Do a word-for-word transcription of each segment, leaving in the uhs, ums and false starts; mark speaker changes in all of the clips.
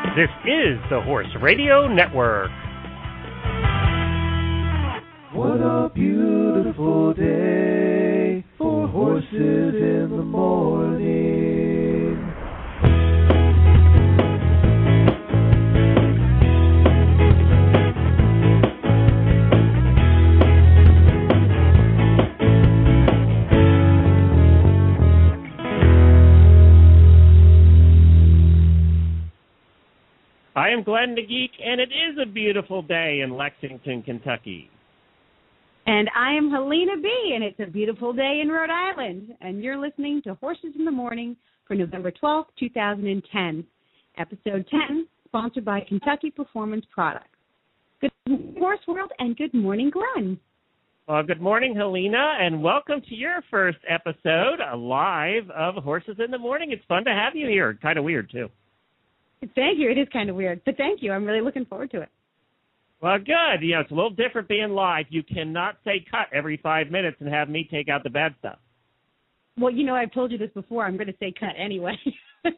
Speaker 1: This is the Horse Radio Network.
Speaker 2: What a beautiful day for horses in the morning.
Speaker 1: I am Glenn the Geek, and it is a beautiful day in Lexington, Kentucky.
Speaker 3: And I am Helena B., and it's a beautiful day in Rhode Island. And you're listening to Horses in the Morning for November twelfth, two thousand ten. Episode ten, sponsored by Kentucky Performance Products. Good morning, Horse World, and good morning, Glenn.
Speaker 1: Well, good morning, Helena, and welcome to your first episode live of Horses in the Morning. It's fun to have you here. Kind of weird, too.
Speaker 3: Thank you. It is kind of weird, but thank you. I'm really looking forward to it.
Speaker 1: Well, good. You know, it's a little different being live. You cannot say cut every five minutes and have me take out the bad stuff.
Speaker 3: Well, you know, I've told you this before. I'm going to say cut anyway.
Speaker 1: uh,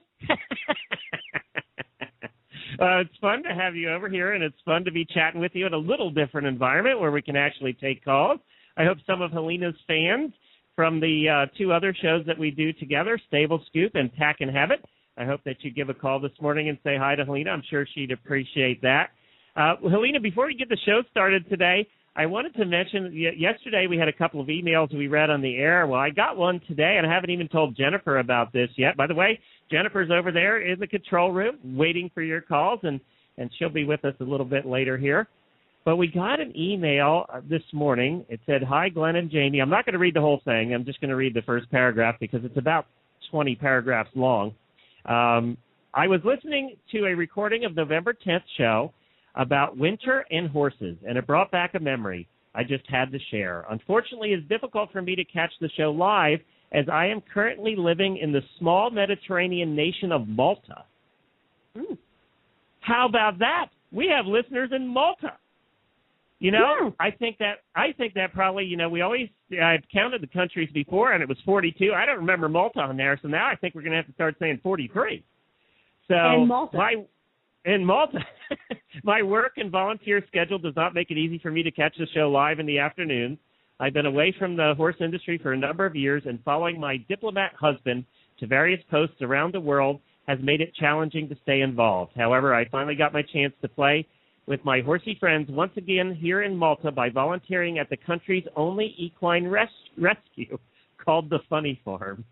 Speaker 1: it's fun to have you over here, and it's fun to be chatting with you in a little different environment where we can actually take calls. I hope some of Helena's fans from the uh, two other shows that we do together, Stable Scoop and Tack and Habit, I hope that you give a call this morning and say hi to Helena. I'm sure she'd appreciate that. Uh, Helena, before we get the show started today, I wanted to mention y- yesterday we had a couple of emails we read on the air. Well, I got one today, and I haven't even told Jennifer about this yet. By the way, Jennifer's over there in the control room waiting for your calls, and, and she'll be with us a little bit later here. But we got an email this morning. It said, "Hi, Glenn and Jamie." I'm not going to read the whole thing. I'm just going to read the first paragraph because it's about twenty paragraphs long. Um, I was listening to a recording of November tenth show about winter and horses, and it brought back a memory I just had to share. Unfortunately, it's difficult for me to catch the show live as I am currently living in the small Mediterranean nation of Malta. Mm. How about that? We have listeners in Malta. You know, yeah. I think that I think that probably, you know, we always, I've counted the countries before, and it was forty-two. I don't remember Malta on there, so now I think we're going to have to start saying forty-three. So
Speaker 3: and Malta.
Speaker 1: My, in Malta, my work and volunteer schedule does not make it easy for me to catch the show live in the afternoon. I've been away from the horse industry for a number of years, and following my diplomat husband to various posts around the world has made it challenging to stay involved. However, I finally got my chance to play with my horsey friends once again here in Malta by volunteering at the country's only equine res- rescue called the Funny Farm.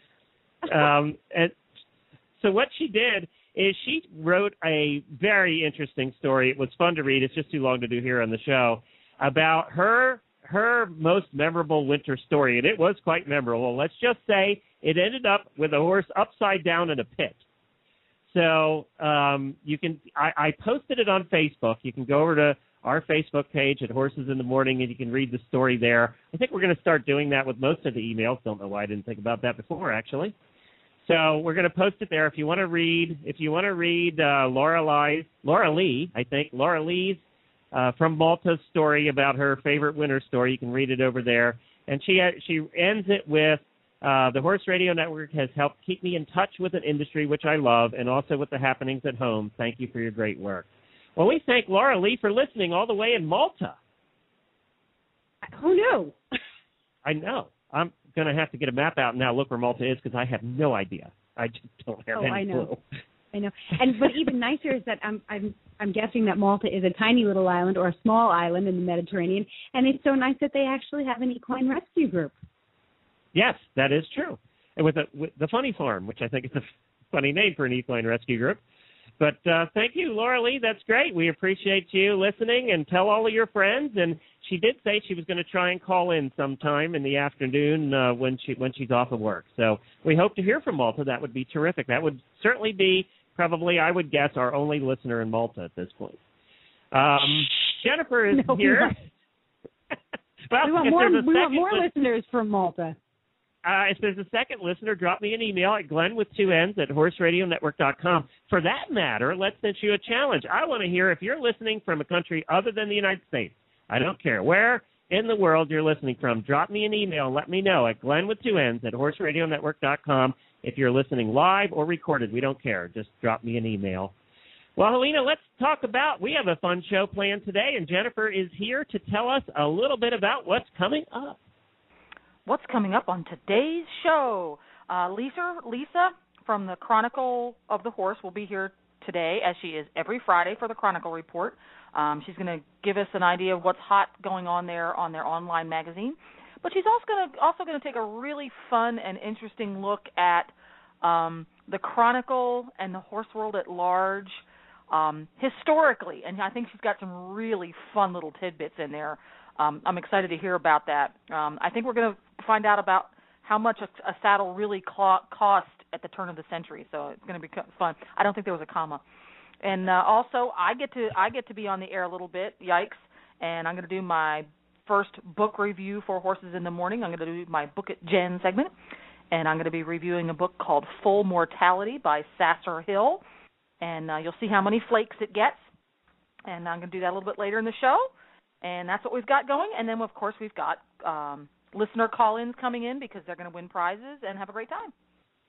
Speaker 1: Um, and so what she did is she wrote a very interesting story. It was fun to read. It's just too long to do here on the show, about her her most memorable winter story, and it was quite memorable. Let's just say it ended up with a horse upside down in a pit. So um, you can. I, I posted it on Facebook. You can go over to our Facebook page at Horses in the Morning, and you can read the story there. I think we're going to start doing that with most of the emails. Don't know why I didn't think about that before, actually. So we're going to post it there. If you want to read, if you want to read uh, Laura Lee's, Laura Lee, I think Laura Lee's uh, from Malta's story about her favorite winter story, you can read it over there. And she uh, she ends it with, Uh, the Horse Radio Network has helped keep me in touch with an industry which I love and also with the happenings at home. Thank you for your great work. Well, we thank Laura Lee for listening all the way in Malta.
Speaker 3: Who knew?
Speaker 1: I know. I'm going to have to get a map out now, look where Malta is, because I have no idea. I just don't have
Speaker 3: oh,
Speaker 1: any
Speaker 3: I know.
Speaker 1: clue.
Speaker 3: I know. And but even nicer is that I'm I'm I'm guessing that Malta is a tiny little island or a small island in the Mediterranean, and it's so nice that they actually have an equine rescue group.
Speaker 1: Yes, that is true. And with the, with the Funny Farm, which I think is a funny name for an equine rescue group. But uh, thank you, Laura Lee. That's great. We appreciate you listening, and tell all of your friends. And she did say she was going to try and call in sometime in the afternoon uh, when she when she's off of work. So we hope to hear from Malta. That would be terrific. That would certainly be probably, I would guess, our only listener in Malta at this point. Um, Jennifer is
Speaker 3: no,
Speaker 1: here.
Speaker 3: well, we want more, we want more
Speaker 1: li-
Speaker 3: listeners from Malta.
Speaker 1: Uh, if there's a second listener, drop me an email at Glenn with two N's at horse radio network dot com. For that matter, let's send you a challenge. I want to hear if you're listening from a country other than the United States. I don't care where in the world you're listening from. Drop me an email and let me know at Glenn with two N's at horse radio network dot com. If you're listening live or recorded, we don't care. Just drop me an email. Well, Helena, let's talk about, we have a fun show planned today, and Jennifer is here to tell us a little bit about what's coming up.
Speaker 4: What's coming up on today's show? Uh, Lisa, Lisa from the Chronicle of the Horse will be here today, as she is every Friday for the Chronicle Report. Um, she's going to give us an idea of what's hot going on there on their online magazine. But she's also going to also going to take a really fun and interesting look at um, the Chronicle and the horse world at large um, historically. And I think she's got some really fun little tidbits in there. Um, I'm excited to hear about that. Um, I think we're going to find out about how much a, a saddle really co- cost at the turn of the century. So it's going to be fun. I don't think there was a comma. And uh, also, I get to I get to be on the air a little bit. Yikes! And I'm going to do my first book review for Horses in the Morning. I'm going to do my Book at Jen segment, and I'm going to be reviewing a book called Full Mortality by Sasser Hill. And uh, you'll see how many flakes it gets. And I'm going to do that a little bit later in the show. And that's what we've got going. And then, of course, we've got um, listener call-ins coming in because they're going to win prizes and have a great time.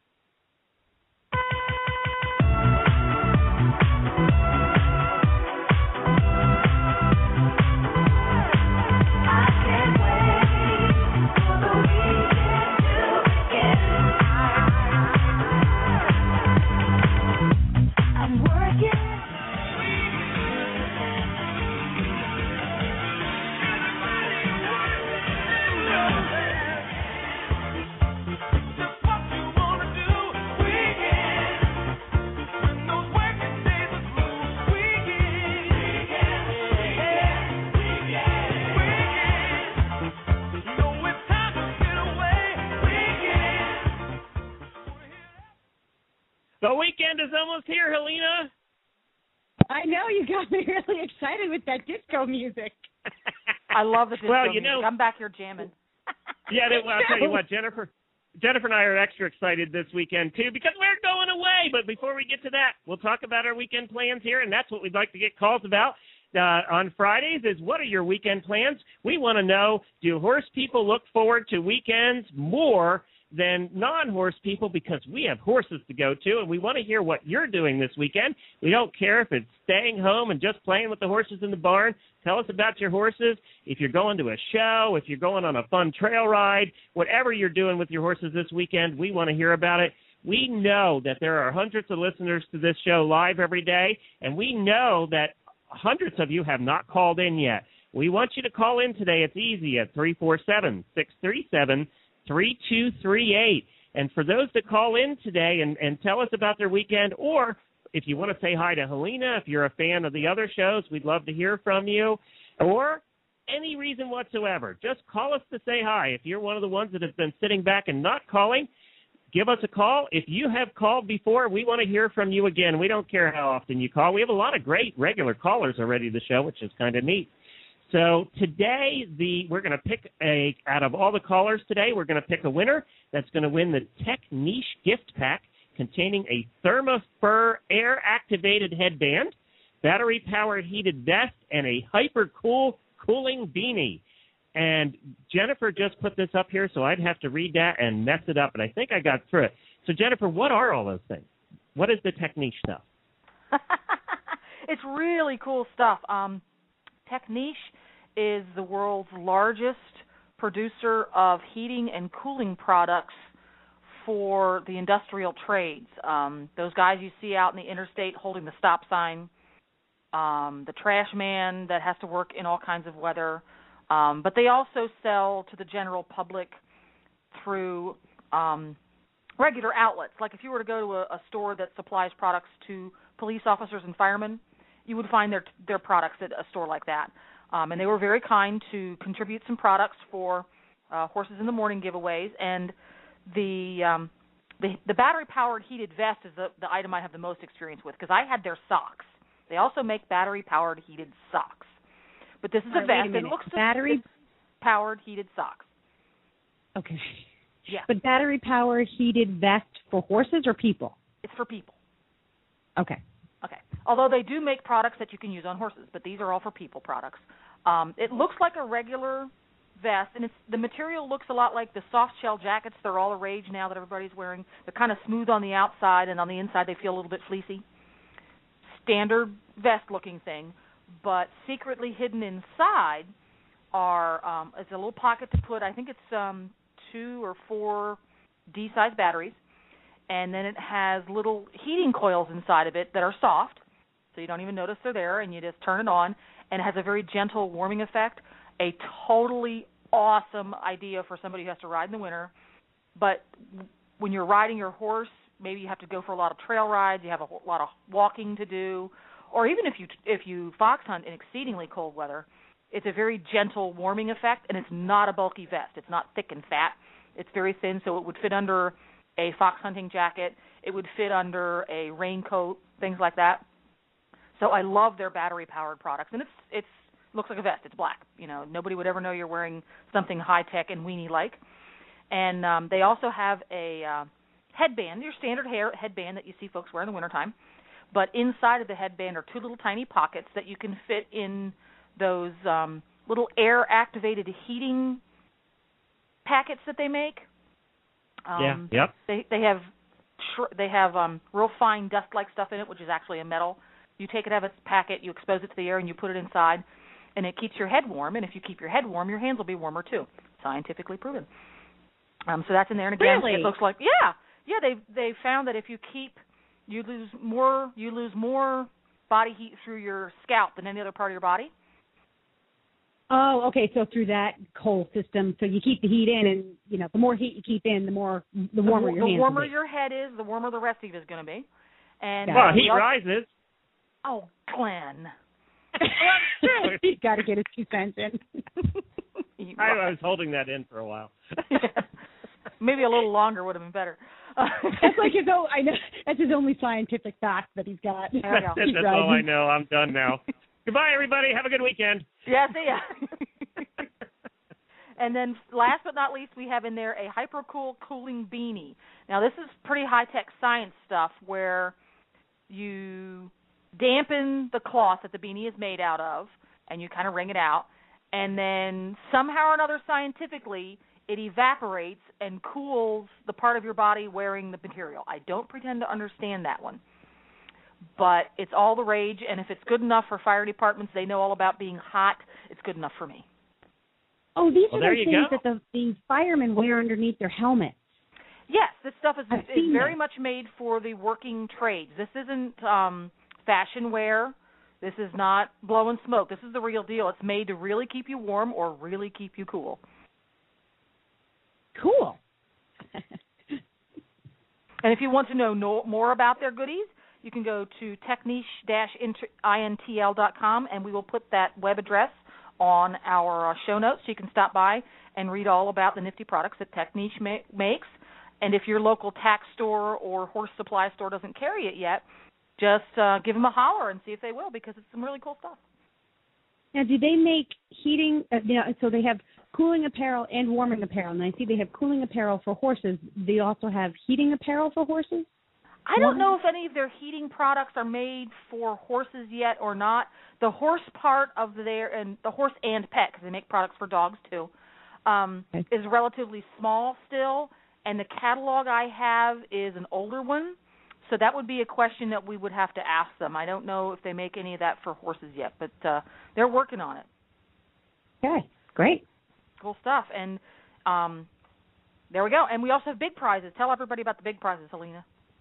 Speaker 1: The weekend is almost here, Helena.
Speaker 3: I know, you got me really excited with that disco music.
Speaker 4: I love the disco
Speaker 1: well, you
Speaker 4: music.
Speaker 1: know,
Speaker 4: I'm back here jamming.
Speaker 1: Yeah, well, I'll tell you what, Jennifer. Jennifer and I are extra excited this weekend, too, because we're going away. But before we get to that, we'll talk about our weekend plans here, and that's what we'd like to get calls about uh, on Fridays is what are your weekend plans? We want to know, do horse people look forward to weekends more than non-horse people, because we have horses to go to, and we want to hear what you're doing this weekend. We don't care if it's staying home and just playing with the horses in the barn. Tell us about your horses. If you're going to a show, if you're going on a fun trail ride, whatever you're doing with your horses this weekend, we want to hear about it. We know that there are hundreds of listeners to this show live every day, and we know that hundreds of you have not called in yet. We want you to call in today. It's easy at three four seven, six three seven, three two three eight. And for those that call in today and, and tell us about their weekend, or if you want to say hi to Helena, if you're a fan of the other shows, we'd love to hear from you, or any reason whatsoever, just call us to say hi. If you're one of the ones that have been sitting back and not calling, give us a call. If you have called before, we want to hear from you again. We don't care how often you call. We have a lot of great regular callers already to the show, which is kind of neat. So today, the we're going to pick a, out of all the callers today, we're going to pick a winner that's going to win the Techniche gift pack containing a ThermaFur air-activated headband, battery-powered heated vest, and a hyper-cool cooling beanie. And Jennifer just put this up here, so I'd have to read that and mess it up, and I think I got through it. So, Jennifer, what are all those things? What is the Techniche stuff?
Speaker 4: It's really cool stuff. Um, Techniche is the world's largest producer of heating and cooling products for the industrial trades. Um, those guys you see out in the interstate holding the stop sign, um, the trash man that has to work in all kinds of weather. Um, but they also sell to the general public through um, regular outlets. Like if you were to go to a, a store that supplies products to police officers and firemen, you would find their their products at a store like that. Um, and they were very kind to contribute some products for uh, Horses in the Morning giveaways. And the um, the, the battery-powered heated vest is the, the item I have the most experience with because I had their socks. They also make battery-powered heated socks. But this is a
Speaker 3: right,
Speaker 4: vest.
Speaker 3: A
Speaker 4: it looks
Speaker 3: battery
Speaker 4: powered heated socks.
Speaker 3: Okay.
Speaker 4: Yeah.
Speaker 3: But battery-powered heated vest for horses or people?
Speaker 4: It's for people.
Speaker 3: Okay.
Speaker 4: Okay. Although they do make products that you can use on horses, but these are all for people products. Um, it looks like a regular vest, and it's, the material looks a lot like the soft shell jackets. They're all a rage now that everybody's wearing. They're kind of smooth on the outside, and on the inside they feel a little bit fleecy. standard vest-looking thing, but secretly hidden inside are um, is a little pocket to put. I think it's um, two or four D-size batteries, and then it has little heating coils inside of it that are soft, so you don't even notice they're there, and you just turn it on, and it has a very gentle warming effect. A totally awesome idea for somebody who has to ride in the winter, but when you're riding your horse, maybe you have to go for a lot of trail rides, you have a lot of walking to do, or even if you if you fox hunt in exceedingly cold weather, it's a very gentle warming effect, and it's not a bulky vest. It's not thick and fat. It's very thin, so it would fit under a fox hunting jacket. It would fit under a raincoat, things like that. So I love their battery-powered products, and it's it's looks like a vest. It's black. You know, nobody would ever know you're wearing something high-tech and weenie-like. And um, they also have a uh, headband, your standard hair headband that you see folks wear in the wintertime. But inside of the headband are two little tiny pockets that you can fit in those um, little air-activated heating packets that they make. Um,
Speaker 1: yeah. Yep.
Speaker 4: They they have sh- they have um, real fine dust-like stuff in it, which is actually a metal. You take it out of its packet, you expose it to the air, and you put it inside, and it keeps your head warm. And if you keep your head warm, your hands will be warmer too. Scientifically proven. Um, so that's in there. And again,
Speaker 3: really?
Speaker 4: It looks like yeah, yeah. They they found that if you keep you lose more you lose more body heat through your scalp than any other part of your body.
Speaker 3: Oh, okay. So through that whole system, so you keep the heat in, and you know, the more heat you keep in, the more the warmer
Speaker 4: the,
Speaker 3: your
Speaker 4: the
Speaker 3: hands
Speaker 4: warmer
Speaker 3: will be.
Speaker 4: your head is, the warmer the rest of you is going to be. And
Speaker 1: well,
Speaker 4: uh,
Speaker 1: heat
Speaker 4: also,
Speaker 1: rises.
Speaker 4: Oh, Glenn.
Speaker 3: He's got to get his two cents in.
Speaker 1: I, I was holding that in for a while.
Speaker 4: Yeah. Maybe a little longer would have been better.
Speaker 3: That's like his own, I know. That's his only scientific fact that he's got.
Speaker 4: There we go.
Speaker 1: That's, that's all I know. I'm done now. Goodbye, everybody. Have a good weekend.
Speaker 4: Yeah, see ya. And then last but not least, we have in there a Hypercool cooling beanie. Now, this is pretty high-tech science stuff where you dampen the cloth that the beanie is made out of, and you kind of wring it out, and then somehow or another scientifically it evaporates and cools the part of your body wearing the material. I don't pretend to understand that one. But it's all the rage, and if it's good enough for fire departments, they know all about being hot, it's good enough for me.
Speaker 3: Oh, these
Speaker 1: well,
Speaker 3: are
Speaker 1: the
Speaker 3: the
Speaker 1: things
Speaker 3: that the, the firemen wear underneath their helmets.
Speaker 4: Yes, this stuff is, is very
Speaker 3: this.
Speaker 4: much made for the working trades. This isn't um, fashion wear. This is not blow and smoke. This is the real deal. It's made to really keep you warm or really keep you cool.
Speaker 3: Cool.
Speaker 4: And if you want to know no, more about their goodies, you can go to techniche dash intl dot com, and we will put that web address on our uh, show notes, so you can stop by and read all about the nifty products that Techniche ma- makes. And if your local tack store or horse supply store doesn't carry it yet, just uh, give them a holler and see if they will, because it's some really cool stuff.
Speaker 3: Now, do they make heating, uh, you know, so they have cooling apparel and warming apparel, and I see they have cooling apparel for horses. They also have heating apparel for horses?
Speaker 4: I don't know if any of their heating products are made for horses yet or not. The horse part of their, and the horse and pet, because they make products for dogs too, um,
Speaker 3: okay.
Speaker 4: is relatively small still, and the catalog I have is an older one. So that would be a question that we would have to ask them. I don't know if they make any of that for horses yet, but uh, they're working on it.
Speaker 3: Okay, great.
Speaker 4: Cool stuff. And um, there we go. And we also have big prizes. Tell everybody about the big prizes, Helena.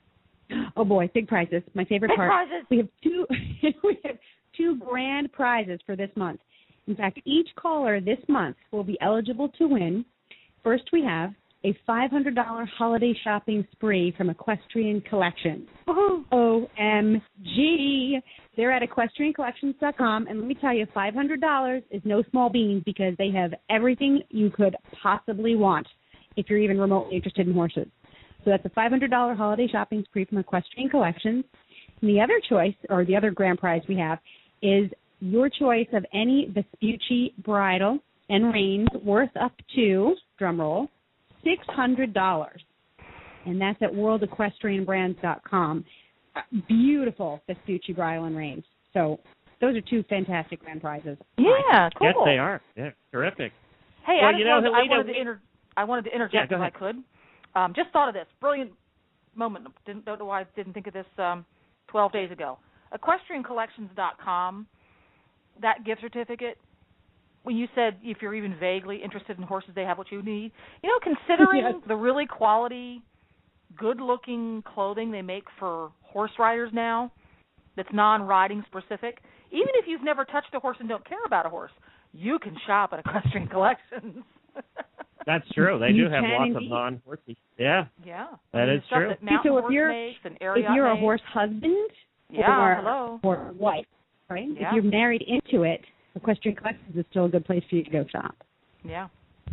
Speaker 3: Oh boy, big prizes! My favorite
Speaker 4: big
Speaker 3: part.
Speaker 4: Prizes.
Speaker 3: We have two. we have two grand prizes for this month. In fact, each caller this month will be eligible to win. First, we have a five hundred dollars holiday shopping spree from Equestrian Collections. O M G! They're at equestrian collections dot com, and let me tell you, five hundred dollars is no small beans because they have everything you could possibly want if you're even remotely interested in horses. So that's a five hundred dollars holiday shopping spree from Equestrian Collections. And the other choice, or the other grand prize we have, is your choice of any Vespucci bridle and reins worth up to, drum roll, six hundred dollars. And that's at world equestrian brands dot com. Beautiful Vespucci bridle and reins. So those are two fantastic grand prizes.
Speaker 4: Yeah, cool.
Speaker 1: Yes, they are. Yeah, terrific.
Speaker 4: Hey,
Speaker 1: well,
Speaker 4: I, just
Speaker 1: you know,
Speaker 4: wanted,
Speaker 1: Helena,
Speaker 4: I, wanted
Speaker 1: we...
Speaker 4: to inter- I wanted to interject
Speaker 1: yeah,
Speaker 4: if I could. Um, just thought of this. Brilliant moment. Didn't, don't know why I didn't think of this um, twelve days ago. equestrian collections dot com, that gift certificate, when you said if you're even vaguely interested in horses, they have what you need, you know, considering yes. the really quality, good-looking clothing they make for horse riders now that's non-riding specific, even if you've never touched a horse and don't care about a horse, you can shop at Equestrian Collections.
Speaker 1: That's true. They
Speaker 3: you
Speaker 1: do have lots
Speaker 3: indeed.
Speaker 1: of non-horsey. Yeah.
Speaker 4: Yeah.
Speaker 1: That
Speaker 4: I mean,
Speaker 1: is
Speaker 4: stuff
Speaker 1: true.
Speaker 4: That Mountain
Speaker 3: so if
Speaker 4: Horse
Speaker 3: you're,
Speaker 4: makes and
Speaker 3: if you're
Speaker 4: makes.
Speaker 3: a horse husband
Speaker 4: yeah,
Speaker 3: or,
Speaker 4: hello.
Speaker 3: or wife, right?
Speaker 4: Yeah.
Speaker 3: If you're married into it, Equestrian Collections is still a good place for you to go shop.
Speaker 4: Yeah.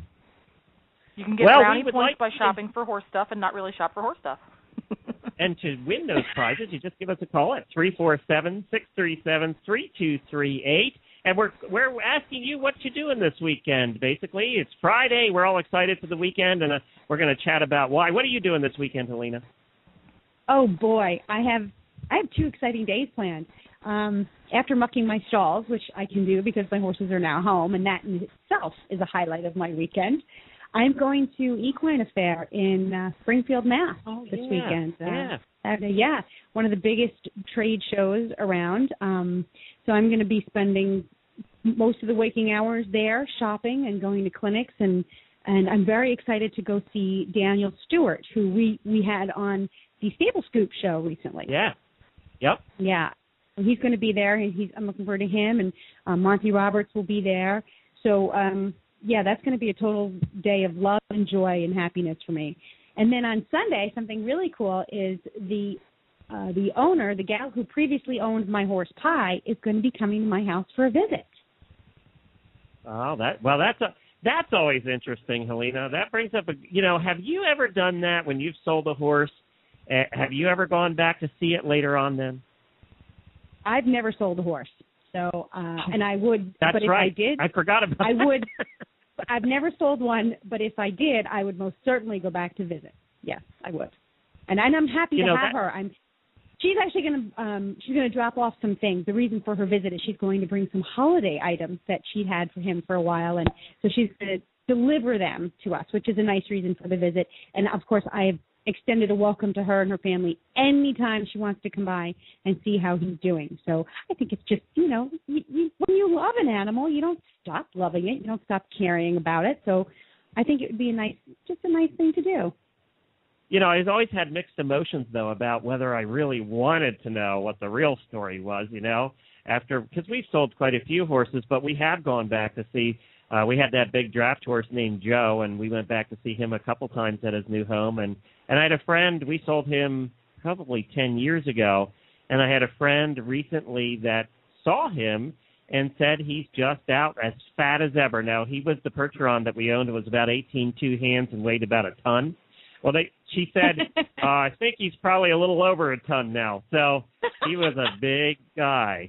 Speaker 4: You can get
Speaker 1: well,
Speaker 4: brownie
Speaker 1: we
Speaker 4: points
Speaker 1: like
Speaker 4: by shopping for horse stuff and not really shop for horse stuff.
Speaker 1: And to win those prizes, you just give us a call at three four seven, six three seven, three two three eight. And we're we're asking you what you're doing this weekend, basically. It's Friday. We're all excited for the weekend, and uh, we're going to chat about why. What are you doing this weekend, Helena?
Speaker 3: Oh, boy. I have I have two exciting days planned. Um, after mucking my stalls, which I can do because my horses are now home, and that in itself is a highlight of my weekend, I'm going to Equine Affair in uh, Springfield, Mass.
Speaker 1: Oh,
Speaker 3: this
Speaker 1: yeah.
Speaker 3: weekend. Uh,
Speaker 1: yeah.
Speaker 3: Uh, yeah, one of the biggest trade shows around. Um, so I'm going to be spending most of the waking hours there shopping and going to clinics, and, and I'm very excited to go see Daniel Stewart, who we, we had on the Stable Scoop show recently.
Speaker 1: Yeah. Yep.
Speaker 3: Yeah. And he's going to be there. And he's, I'm looking forward to him, and um, Monty Roberts will be there. So, um, yeah, that's going to be a total day of love and joy and happiness for me. And then on Sunday, something really cool is the uh, the owner, the gal who previously owned my horse Pie, is going to be coming to my house for a visit.
Speaker 1: Oh, that well, that's a that's always interesting, Helena. That brings up a you know, have you ever done that when you've sold a horse? Uh, have you ever gone back to see it later on? Then
Speaker 3: I've never sold a horse, so uh, and I would.
Speaker 1: That's
Speaker 3: but if
Speaker 1: right.
Speaker 3: I did,
Speaker 1: I forgot about.
Speaker 3: I
Speaker 1: that.
Speaker 3: would. I've never sold one, but if I did, I would most certainly go back to visit. Yes, I would, and, and I'm happy
Speaker 1: you
Speaker 3: to
Speaker 1: know,
Speaker 3: have
Speaker 1: that...
Speaker 3: her. I'm. She's actually going to um, she's going to drop off some things. The reason for her visit is she's going to bring some holiday items that she had for him for a while, and so she's going to deliver them to us, which is a nice reason for the visit. And of course, I have extended a welcome to her and her family anytime she wants to come by and see how he's doing. So I think it's just, you know, you, you, when you love an animal, you don't stop loving it. You don't stop caring about it. So I think it would be a nice, just a nice thing to do.
Speaker 1: You know, I've always had mixed emotions, though, about whether I really wanted to know what the real story was, you know, after, because we've sold quite a few horses, but we have gone back to see, uh, we had that big draft horse named Joe, and we went back to see him a couple times at his new home, and And I had a friend, we sold him probably ten years ago, and I had a friend recently that saw him and said he's just out as fat as ever. Now, he was the Percheron that we owned. It was about eighteen two hands and weighed about a ton. Well, they, she said, uh, I think he's probably a little over a ton now. So he was a big guy.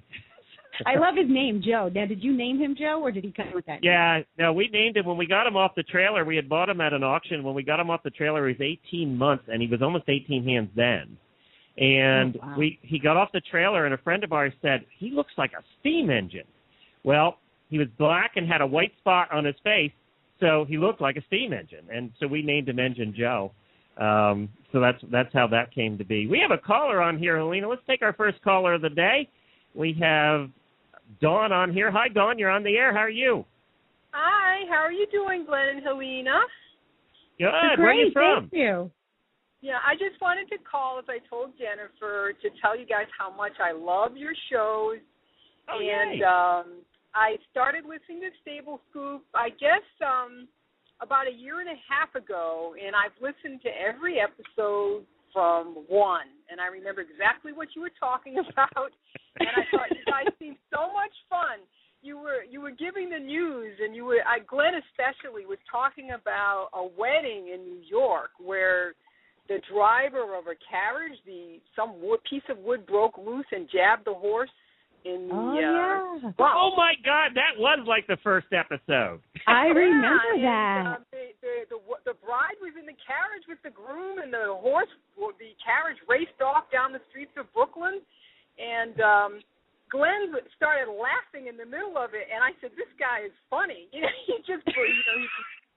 Speaker 3: I love his name, Joe. Now, did you name him Joe, or did he come with that name?
Speaker 1: Yeah, no, we named him when we got him off the trailer. We had bought him at an auction. When we got him off the trailer, he was eighteen months, and he was almost eighteen hands then. And
Speaker 3: oh, wow.
Speaker 1: we he got off the trailer, and a friend of ours said, he looks like a steam engine. Well, he was black and had a white spot on his face, so he looked like a steam engine. And so we named him Engine Joe. Um, so that's that's how that came to be. We have a caller on here, Helena. Let's take our first caller of the day. We have Dawn on here. Hi, Dawn. You're on the air. How are you?
Speaker 5: Hi. How are you doing, Glenn and Helena?
Speaker 1: Good.
Speaker 3: Great,
Speaker 1: Where are you from?
Speaker 3: Thank you.
Speaker 5: Yeah, I just wanted to call, as I told Jennifer, to tell you guys how much I love your shows.
Speaker 1: Oh,
Speaker 5: and
Speaker 1: yay.
Speaker 5: um, I started listening to Stable Scoop, I guess, um, about a year and a half ago, and I've listened to every episode from one, and I remember exactly what you were talking about, and I thought you guys seemed so much fun. You were you were giving the news, and you were I, Glenn especially was talking about a wedding in New York where the driver of a carriage, the some wood, piece of wood broke loose and jabbed the horse in the.
Speaker 3: Oh,
Speaker 5: uh,
Speaker 3: yeah.
Speaker 5: Wow.
Speaker 1: Oh, my God. That was like the first episode.
Speaker 3: I remember
Speaker 5: yeah,
Speaker 3: that.
Speaker 5: And, uh, the, the, the, the bride was in the carriage with the groom, and the horse, the carriage raced off down the streets of Brooklyn, and um, Glenn started laughing in the middle of it, and I said, "This guy is funny." You know, he just, you know, he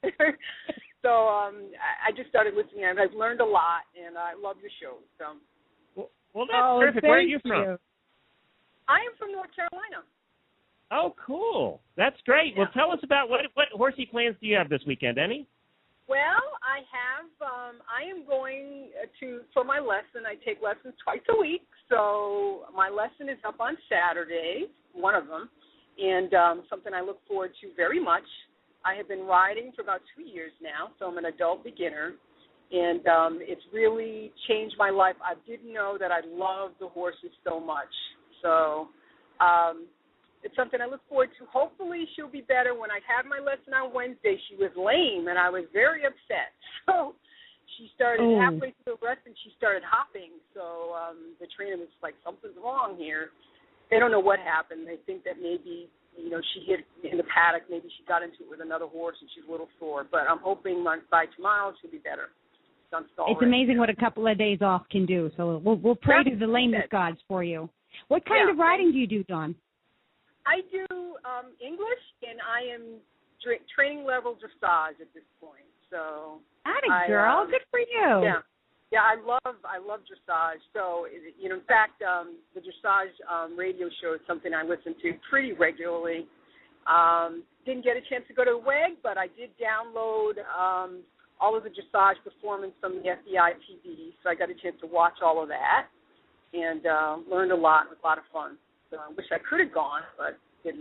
Speaker 5: so um, I, I just started listening, and I've learned a lot, and I love your show. So,
Speaker 1: Well, well that's
Speaker 3: oh,
Speaker 1: perfect. Where are you
Speaker 3: thank
Speaker 1: from?
Speaker 3: you.
Speaker 5: I am from North Carolina.
Speaker 1: Oh, cool. That's great.
Speaker 5: Yeah.
Speaker 1: Well, tell us about what what horsey plans do you have this weekend? Any?
Speaker 5: Well, I have. Um, I am going to for my lesson. I take lessons twice a week, so my lesson is up on Saturday, one of them, and um, something I look forward to very much. I have been riding for about two years now, so I'm an adult beginner, and um, it's really changed my life. I didn't know that I love the horses so much, so. Um, It's something I look forward to. Hopefully she'll be better. When I had my lesson on Wednesday, she was lame, and I was very upset. So she started
Speaker 3: oh.
Speaker 5: halfway through the lesson, she started hopping. So um, the trainer was like, something's wrong here. They don't know what happened. They think that maybe, you know, she hit in the paddock. Maybe she got into it with another horse, and she's a little sore. But I'm hoping by tomorrow she'll be better.
Speaker 3: It's amazing what a couple of days off can do. So we'll, we'll pray That's to the lameness it. gods for you. What kind
Speaker 5: yeah,
Speaker 3: of riding do you do, Dawn?
Speaker 5: I do um, English, and I am tra- training level dressage at this point. So,
Speaker 3: Atta
Speaker 5: I,
Speaker 3: girl,
Speaker 5: um,
Speaker 3: good for you.
Speaker 5: Yeah, yeah, I love I love dressage. So, you know, in fact, um, the dressage um, radio show is something I listen to pretty regularly. Um, didn't get a chance to go to the W E G, but I did download um, all of the dressage performance from the F E I T V, so I got a chance to watch all of that and uh, learned a lot. It was a lot of fun. So I wish I could have gone, but didn't.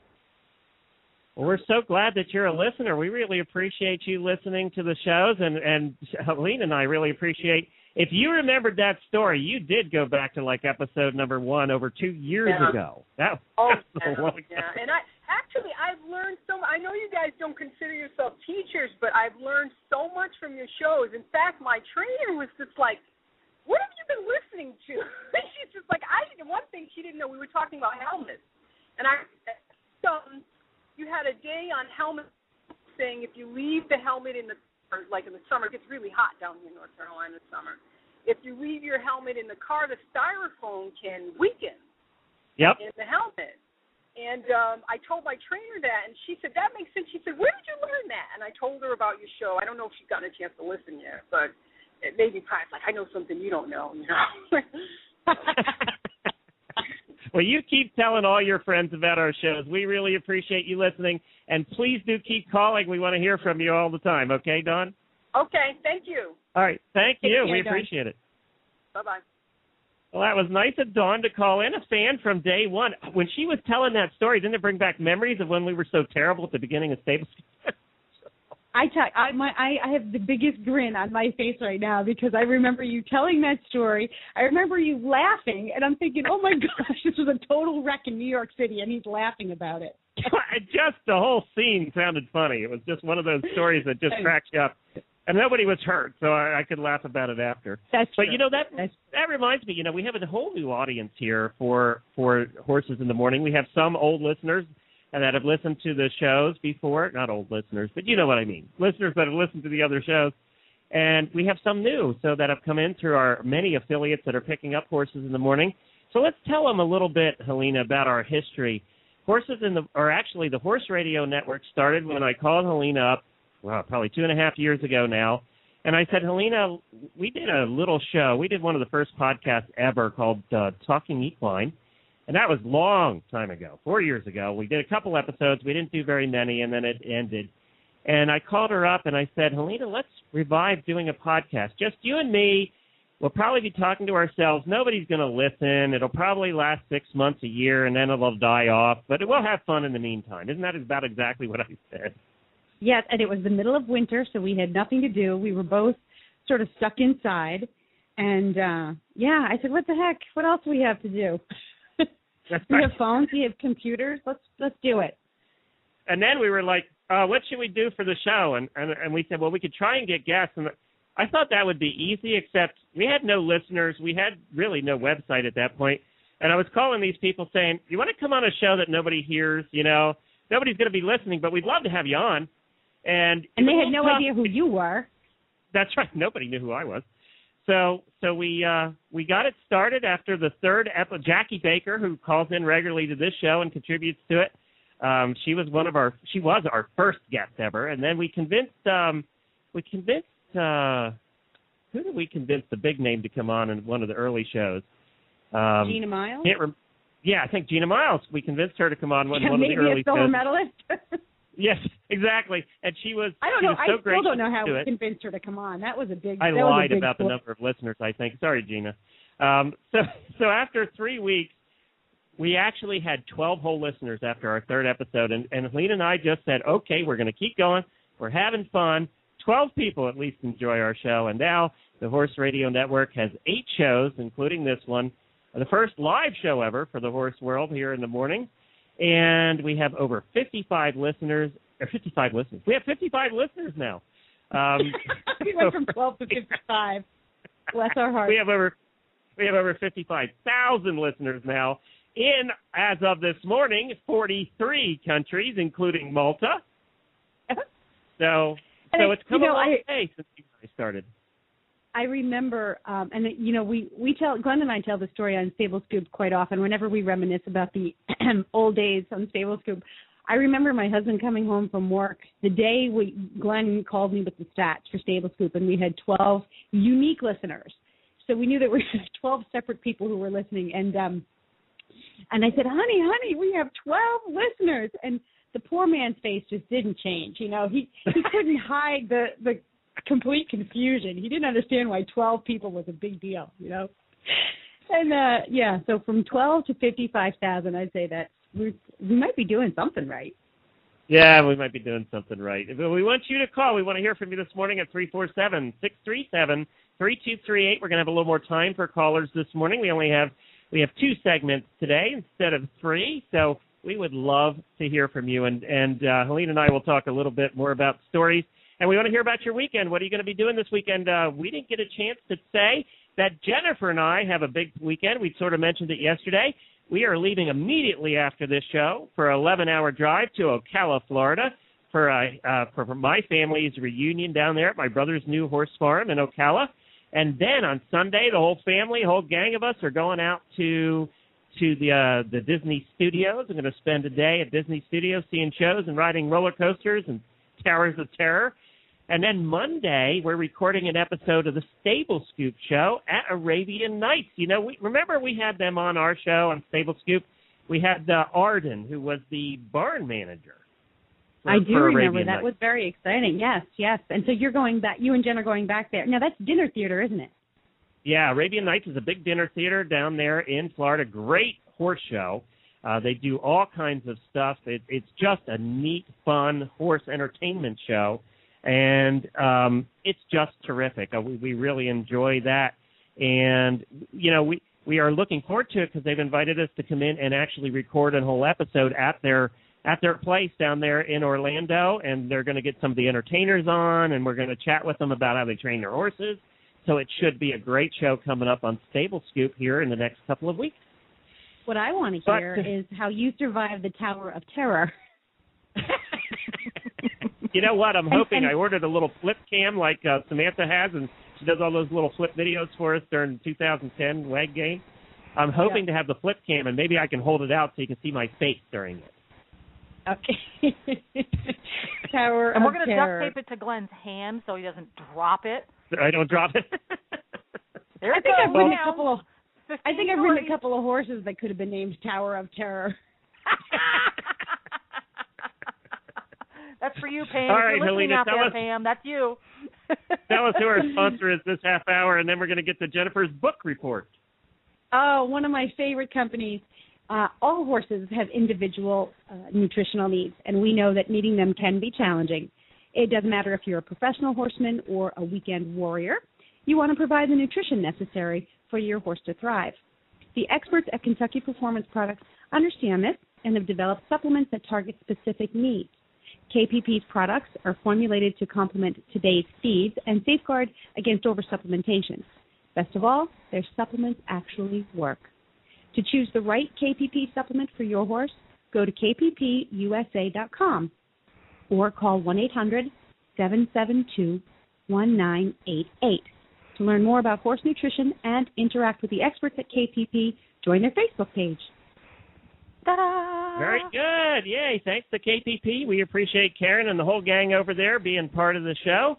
Speaker 1: Well, we're so glad that you're a listener. We really appreciate you listening to the shows, and, and Helene and I really appreciate. If you remembered that story, you did go back to like episode number one over two years
Speaker 5: yeah.
Speaker 1: ago. That,
Speaker 5: oh,
Speaker 1: that was a long time.
Speaker 5: yeah. And I actually I've learned so. I know you guys don't consider yourself teachers, but I've learned so much from your shows. In fact, my trainer was just like, what have you been listening to? She's just like, I didn't. One thing she didn't know, we were talking about helmets, and I, um, you had a day on helmets saying if you leave the helmet in the, or like in the summer, it gets really hot down here in North Carolina in the summer. If you leave your helmet in the car, the styrofoam can weaken.
Speaker 1: Yep.
Speaker 5: In the helmet. And um, I told my trainer that, and she said, that makes sense. She said, where did you learn that? And I told her about your show. I don't know if she's gotten a chance to listen yet, but it made me cry. It's like, I know something you don't know, you know.
Speaker 1: Well, you keep telling all your friends about our shows. We really appreciate you listening, and please do keep calling. We want to hear from you all the time. Okay, Dawn?
Speaker 5: Okay, thank you.
Speaker 1: All right, thank you.
Speaker 3: Take care,
Speaker 1: we
Speaker 3: Dawn.
Speaker 1: appreciate it.
Speaker 5: Bye-bye.
Speaker 1: Well, that was nice of Dawn to call in, a fan from day one. When she was telling that story, didn't it bring back memories of when we were so terrible at the beginning of Stable School?
Speaker 3: I, tell, I, my, I, I have the biggest grin on my face right now because I remember you telling that story. I remember you laughing, and I'm thinking, oh, my gosh, this was a total wreck in New York City, and he's laughing about it.
Speaker 1: Just the whole scene sounded funny. It was just one of those stories that just cracks you up. And nobody was hurt, so I, I could laugh about it after.
Speaker 3: That's
Speaker 1: but,
Speaker 3: true.
Speaker 1: you know, that
Speaker 3: That's...
Speaker 1: that reminds me, you know, we have a whole new audience here for, for Horses in the Morning. We have some old listeners that have listened to the shows before. Not old listeners, but you know what I mean. Listeners that have listened to the other shows. And we have some new, so that have come in through our many affiliates that are picking up Horses in the Morning. So let's tell them a little bit, Helena, about our history. Horses in the, or actually the Horse Radio Network started when I called Helena up, well, probably two and a half years ago now. And I said, Helena, we did a little show. We did one of the first podcasts ever called uh, Talking Equine. And that was a long time ago, four years ago. We did a couple episodes. We didn't do very many, and then it ended. And I called her up, and I said, Helena, let's revive doing a podcast. Just you and me. We'll probably be talking to ourselves. Nobody's going to listen. It'll probably last six months, a year, and then it'll die off. But we'll have fun in the meantime. Isn't that about exactly what I said?
Speaker 3: Yes, and it was the middle of winter, so we had nothing to do. We were both sort of stuck inside. And, uh, yeah, I said, what the heck? What else do we have to do?
Speaker 1: That's
Speaker 3: we
Speaker 1: right.
Speaker 3: have phones. We have computers. Let's let's do it.
Speaker 1: And then we were like, uh, what should we do for the show? And, and and we said, well, we could try and get guests. And I thought that would be easy, except we had no listeners. We had really no website at that point. And I was calling these people saying, you want to come on a show that nobody hears? You know, nobody's going to be listening, but we'd love to have you on. And,
Speaker 3: and they had no idea who you were.
Speaker 1: That's right. Nobody knew who I was. So so we uh, we got it started after the third episode. Jackie Baker, who calls in regularly to this show and contributes to it, um, she was one of our she was our first guest ever. And then we convinced um, we convinced uh, who did we convince the big name to come on in one of the early shows? Um,
Speaker 3: Gina Miles.
Speaker 1: Can't rem- yeah, I think Gina Miles. We convinced her to come on one,
Speaker 3: Yeah,
Speaker 1: one of
Speaker 3: maybe
Speaker 1: the early
Speaker 3: a silver
Speaker 1: shows.
Speaker 3: medalist.
Speaker 1: Yes, exactly. And she was.
Speaker 3: I don't
Speaker 1: she
Speaker 3: know.
Speaker 1: Was
Speaker 3: I
Speaker 1: so
Speaker 3: still
Speaker 1: gracious
Speaker 3: don't know how
Speaker 1: to
Speaker 3: we
Speaker 1: it.
Speaker 3: convinced her to come on. That was a big.
Speaker 1: I
Speaker 3: that was a
Speaker 1: lied
Speaker 3: big
Speaker 1: about the
Speaker 3: push.
Speaker 1: number of listeners, I think. Sorry, Gina. Um, so, so after three weeks, we actually had twelve whole listeners after our third episode, and, and Helene and I just said, okay, we're going to keep going. We're having fun. twelve people at least enjoy our show, and now the Horse Radio Network has eight shows, including this one, the first live show ever for the horse world here in the morning, and we have over fifty-five listeners, or fifty-five listeners. We have fifty-five listeners now. Um,
Speaker 3: we went from twelve to fifty-five. Bless our hearts.
Speaker 1: We have over we have over fifty-five thousand listeners now in, as of this morning, forty-three countries, including Malta. So,
Speaker 3: And
Speaker 1: so
Speaker 3: I-
Speaker 1: it's come
Speaker 3: you know,
Speaker 1: a long
Speaker 3: I-
Speaker 1: way since you guys started.
Speaker 3: I remember, um, and you know, we we tell Glenn and I tell the story on Stable Scoop quite often. Whenever we reminisce about the old days on Stable Scoop, I remember my husband coming home from work the day we Glenn called me with the stats for Stable Scoop, and we had twelve unique listeners. So we knew that we had twelve separate people who were listening, and um, and I said, "Honey, honey, we have twelve listeners," and the poor man's face just didn't change. You know, he he couldn't hide the the complete confusion. He didn't understand why twelve people was a big deal, you know. And uh yeah, so from twelve to fifty-five thousand, I'd say that we we might be doing something right.
Speaker 1: Yeah, we might be doing something right. But we want you to call. We want to hear from you this morning at three four seven, six three seven, three two three eight. We're going to have a little more time for callers this morning. We only have we have two segments today instead of three, so we would love to hear from you. And and uh, Helene and I will talk a little bit more about stories. And we want to hear about your weekend. What are you going to be doing this weekend? Uh, we didn't get a chance to say that Jennifer and I have a big weekend. We sort of mentioned it yesterday. We are leaving immediately after this show for an eleven-hour drive to Ocala, Florida, for, uh, uh, for for my family's reunion down there at my brother's new horse farm in Ocala. And then on Sunday, the whole family, the whole gang of us are going out to to the uh, the Disney Studios. I'm going to spend a day at Disney Studios seeing shows and riding roller coasters and Towers of Terror. And then Monday, we're recording an episode of the Stable Scoop show at Arabian Nights. You know, we remember we had them on our show on Stable Scoop. We had uh, Arden, who was the barn manager. For,
Speaker 3: I do
Speaker 1: for
Speaker 3: remember.
Speaker 1: Arabian
Speaker 3: That
Speaker 1: Nights.
Speaker 3: was very exciting. Yes, yes. And so you're going back, you and Jen are going back there. Now, that's dinner theater, isn't it?
Speaker 1: Yeah, Arabian Nights is a big dinner theater down there in Florida. Great horse show. Uh, they do all kinds of stuff. It, it's just a neat, fun horse entertainment show. And um, it's just terrific. Uh, we, we really enjoy that. And, you know, we, we are looking forward to it because they've invited us to come in and actually record a whole episode at their at their place down there in Orlando. And they're going to get some of the entertainers on, and we're going to chat with them about how they train their horses. So it should be a great show coming up on Stable Scoop here in the next couple of weeks.
Speaker 3: What I want to
Speaker 1: But-
Speaker 3: hear is how you survived the Tower of Terror.
Speaker 1: You know what? I'm
Speaker 3: And-
Speaker 1: hoping
Speaker 3: and-
Speaker 1: I ordered a little flip cam like uh, Samantha has, and she does all those little flip videos for us during the two thousand ten WAG game. I'm hoping
Speaker 3: Yeah.
Speaker 1: to have the flip cam, and maybe I can hold it out so you can see my face during it.
Speaker 3: Okay. Tower
Speaker 4: And we're
Speaker 3: of
Speaker 4: going to
Speaker 3: Terror.
Speaker 4: duct tape it to Glenn's hand so he doesn't drop it.
Speaker 1: So I don't drop it.
Speaker 4: There
Speaker 3: I
Speaker 4: it
Speaker 3: think
Speaker 4: goes.
Speaker 3: I've ridden
Speaker 4: Now.
Speaker 3: a couple of I think I've
Speaker 4: fifteen
Speaker 3: ridden a
Speaker 4: stories.
Speaker 3: couple of horses that could have been named Tower of Terror.
Speaker 4: That's for you, Pam.
Speaker 1: All
Speaker 4: If
Speaker 1: right,
Speaker 4: you're listening
Speaker 1: Helena,
Speaker 4: out
Speaker 1: tell
Speaker 4: there,
Speaker 1: us-
Speaker 4: Pam, that's you.
Speaker 1: Tell us who our sponsor is this half hour, and then we're going to get to Jennifer's book report.
Speaker 3: Oh, one of my favorite companies. Uh, all horses have individual uh, nutritional needs, and we know that meeting them can be challenging. It doesn't matter if you're a professional horseman or a weekend warrior. You want to provide the nutrition necessary for your horse to thrive. The experts at Kentucky Performance Products understand this and have developed supplements that target specific needs. K P P's products are formulated to complement today's feeds and safeguard against oversupplementation. Best of all, their supplements actually work. To choose the right K P P supplement for your horse, go to k p p u s a dot com or call one eight hundred, seven seven two, one nine eight eight. To learn more about horse nutrition and interact with the experts at K P P, join their Facebook page.
Speaker 4: Ta-da!
Speaker 1: Very good. Yay. Thanks to K P P. We appreciate Karen and the whole gang over there being part of the show.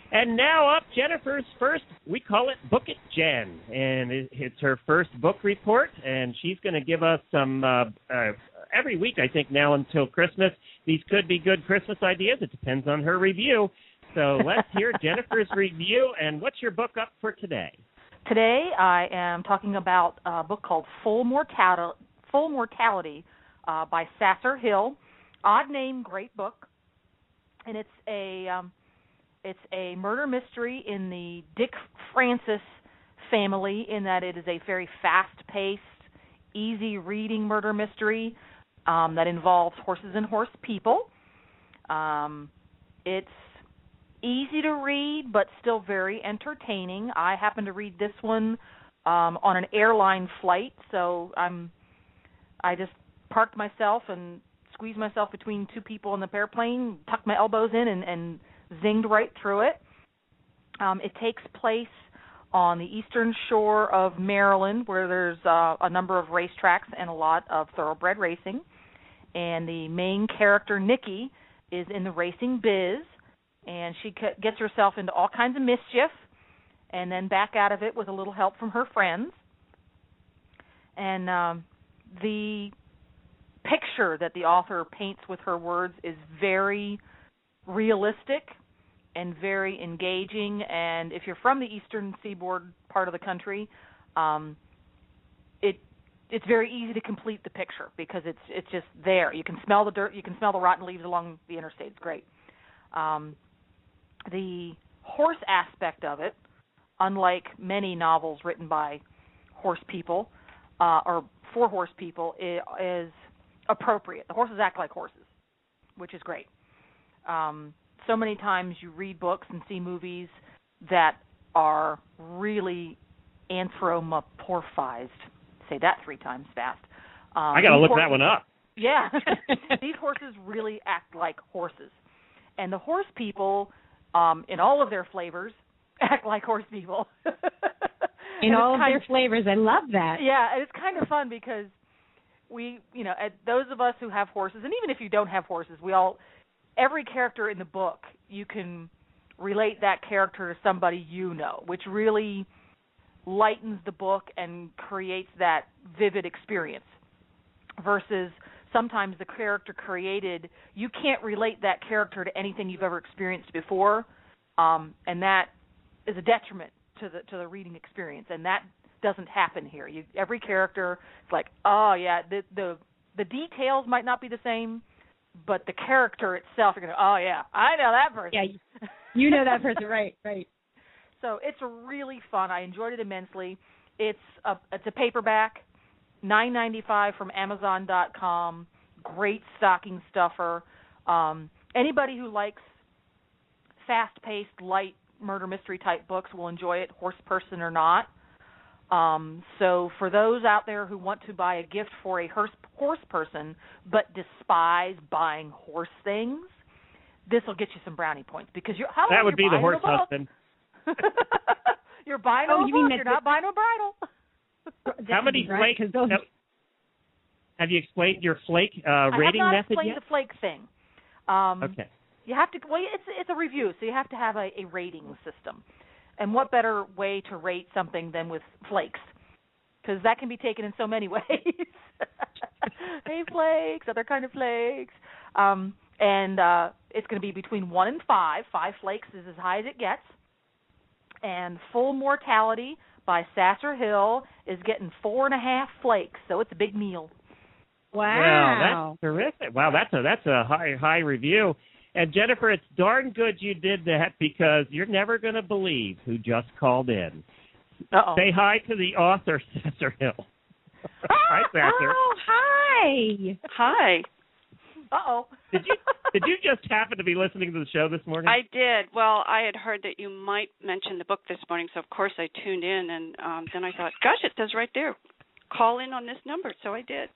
Speaker 1: And now up, Jennifer's first, we call it Book It Jen, and it, it's her first book report, and she's going to give us some, uh, uh, every week, I think, now until Christmas. These could be good Christmas ideas. It depends on her review. So let's hear Jennifer's review, and what's your book up for today?
Speaker 4: Today I am talking about a book called Full Mortality, Full Mortality uh, by Sasser Hill. Odd name, great book, and it's a... Um, It's a murder mystery in the Dick Francis family, in that it is a very fast-paced, easy-reading murder mystery um, that involves horses and horse people. Um, it's easy to read, but still very entertaining. I happen to read this one um, on an airline flight, so I'm I just parked myself and squeezed myself between two people in the airplane, tucked my elbows in, and, and zinged right through it. Um, it takes place on the eastern shore of Maryland, where there's uh, a number of racetracks and a lot of thoroughbred racing. And the main character, Nikki, is in the racing biz, and she c- gets herself into all kinds of mischief and then back out of it with a little help from her friends. And um, the picture that the author paints with her words is very realistic and very engaging, and if you're from the eastern seaboard part of the country, um, it it's very easy to complete the picture because it's it's just there. You can smell the dirt, you can smell the rotten leaves along the interstate. It's great. Um, the horse aspect of it, unlike many novels written by horse people uh, or for horse people, is appropriate. The horses act like horses, which is great. Um, so many times you read books and see movies that are really anthropomorphized. Say that three times fast. Um,
Speaker 1: I got to look
Speaker 4: horses,
Speaker 1: that one up.
Speaker 4: Yeah. These horses really act like horses. And the horse people, um, in all of their flavors, act like horse people.
Speaker 3: In all of their of, flavors. I love that.
Speaker 4: Yeah, and it's kind of fun because we, you know, at those of us who have horses, and even if you don't have horses, we all... every character in the book, you can relate that character to somebody you know, which really lightens the book and creates that vivid experience. Versus sometimes the character created, you can't relate that character to anything you've ever experienced before, um, and that is a detriment to the to the reading experience. And that doesn't happen here. You, every character, it's like, oh yeah, the the the details might not be the same, but the character itself, you're going to, oh, yeah, I know that person.
Speaker 3: Yeah, you know that person, right, right.
Speaker 4: So it's really fun. I enjoyed it immensely. It's a, it's a paperback, nine ninety-five from Amazon dot com, great stocking stuffer. Um, anybody who likes fast-paced, light murder mystery type books will enjoy it, horse person or not. Um, so for those out there who want to buy a gift for a horse, horse person but despise buying horse things, this will get you some brownie points because you're how
Speaker 1: that would
Speaker 4: be
Speaker 1: the horse husband.
Speaker 4: You're buying
Speaker 3: oh,
Speaker 4: a
Speaker 3: you
Speaker 4: book.
Speaker 3: mean
Speaker 4: You're not buying a bridle.
Speaker 1: How many
Speaker 3: right,
Speaker 1: flakes?
Speaker 3: Those...
Speaker 1: Have, have you explained your flake uh, rating
Speaker 4: I have not
Speaker 1: method
Speaker 4: explained
Speaker 1: yet?
Speaker 4: the flake thing. Um,
Speaker 1: okay.
Speaker 4: You have to. Well, it's it's a review, so you have to have a, a rating system. And what better way to rate something than with flakes? Because that can be taken in so many ways. Hey, flakes, other kind of flakes. Um, and uh, it's going to be between one and five. Five flakes is as high as it gets. And Full Mortality by Sasser Hill is getting four and a half flakes, so it's a big meal.
Speaker 3: Wow.
Speaker 1: Wow, that's terrific. Wow, that's a that's a high high review. And Jennifer, it's darn good you did that because you're never going to believe who just called in.
Speaker 4: Uh-oh.
Speaker 1: Say hi to the author, Sasser Hill. Hi, Sasser.
Speaker 3: Oh, hi.
Speaker 6: Hi.
Speaker 4: Uh-oh.
Speaker 1: Did you did you just happen to be listening to the show this morning?
Speaker 6: I did. Well, I had heard that you might mention the book this morning, so of course I tuned in, and um, then I thought, gosh, it says right there, call in on this number, so I did.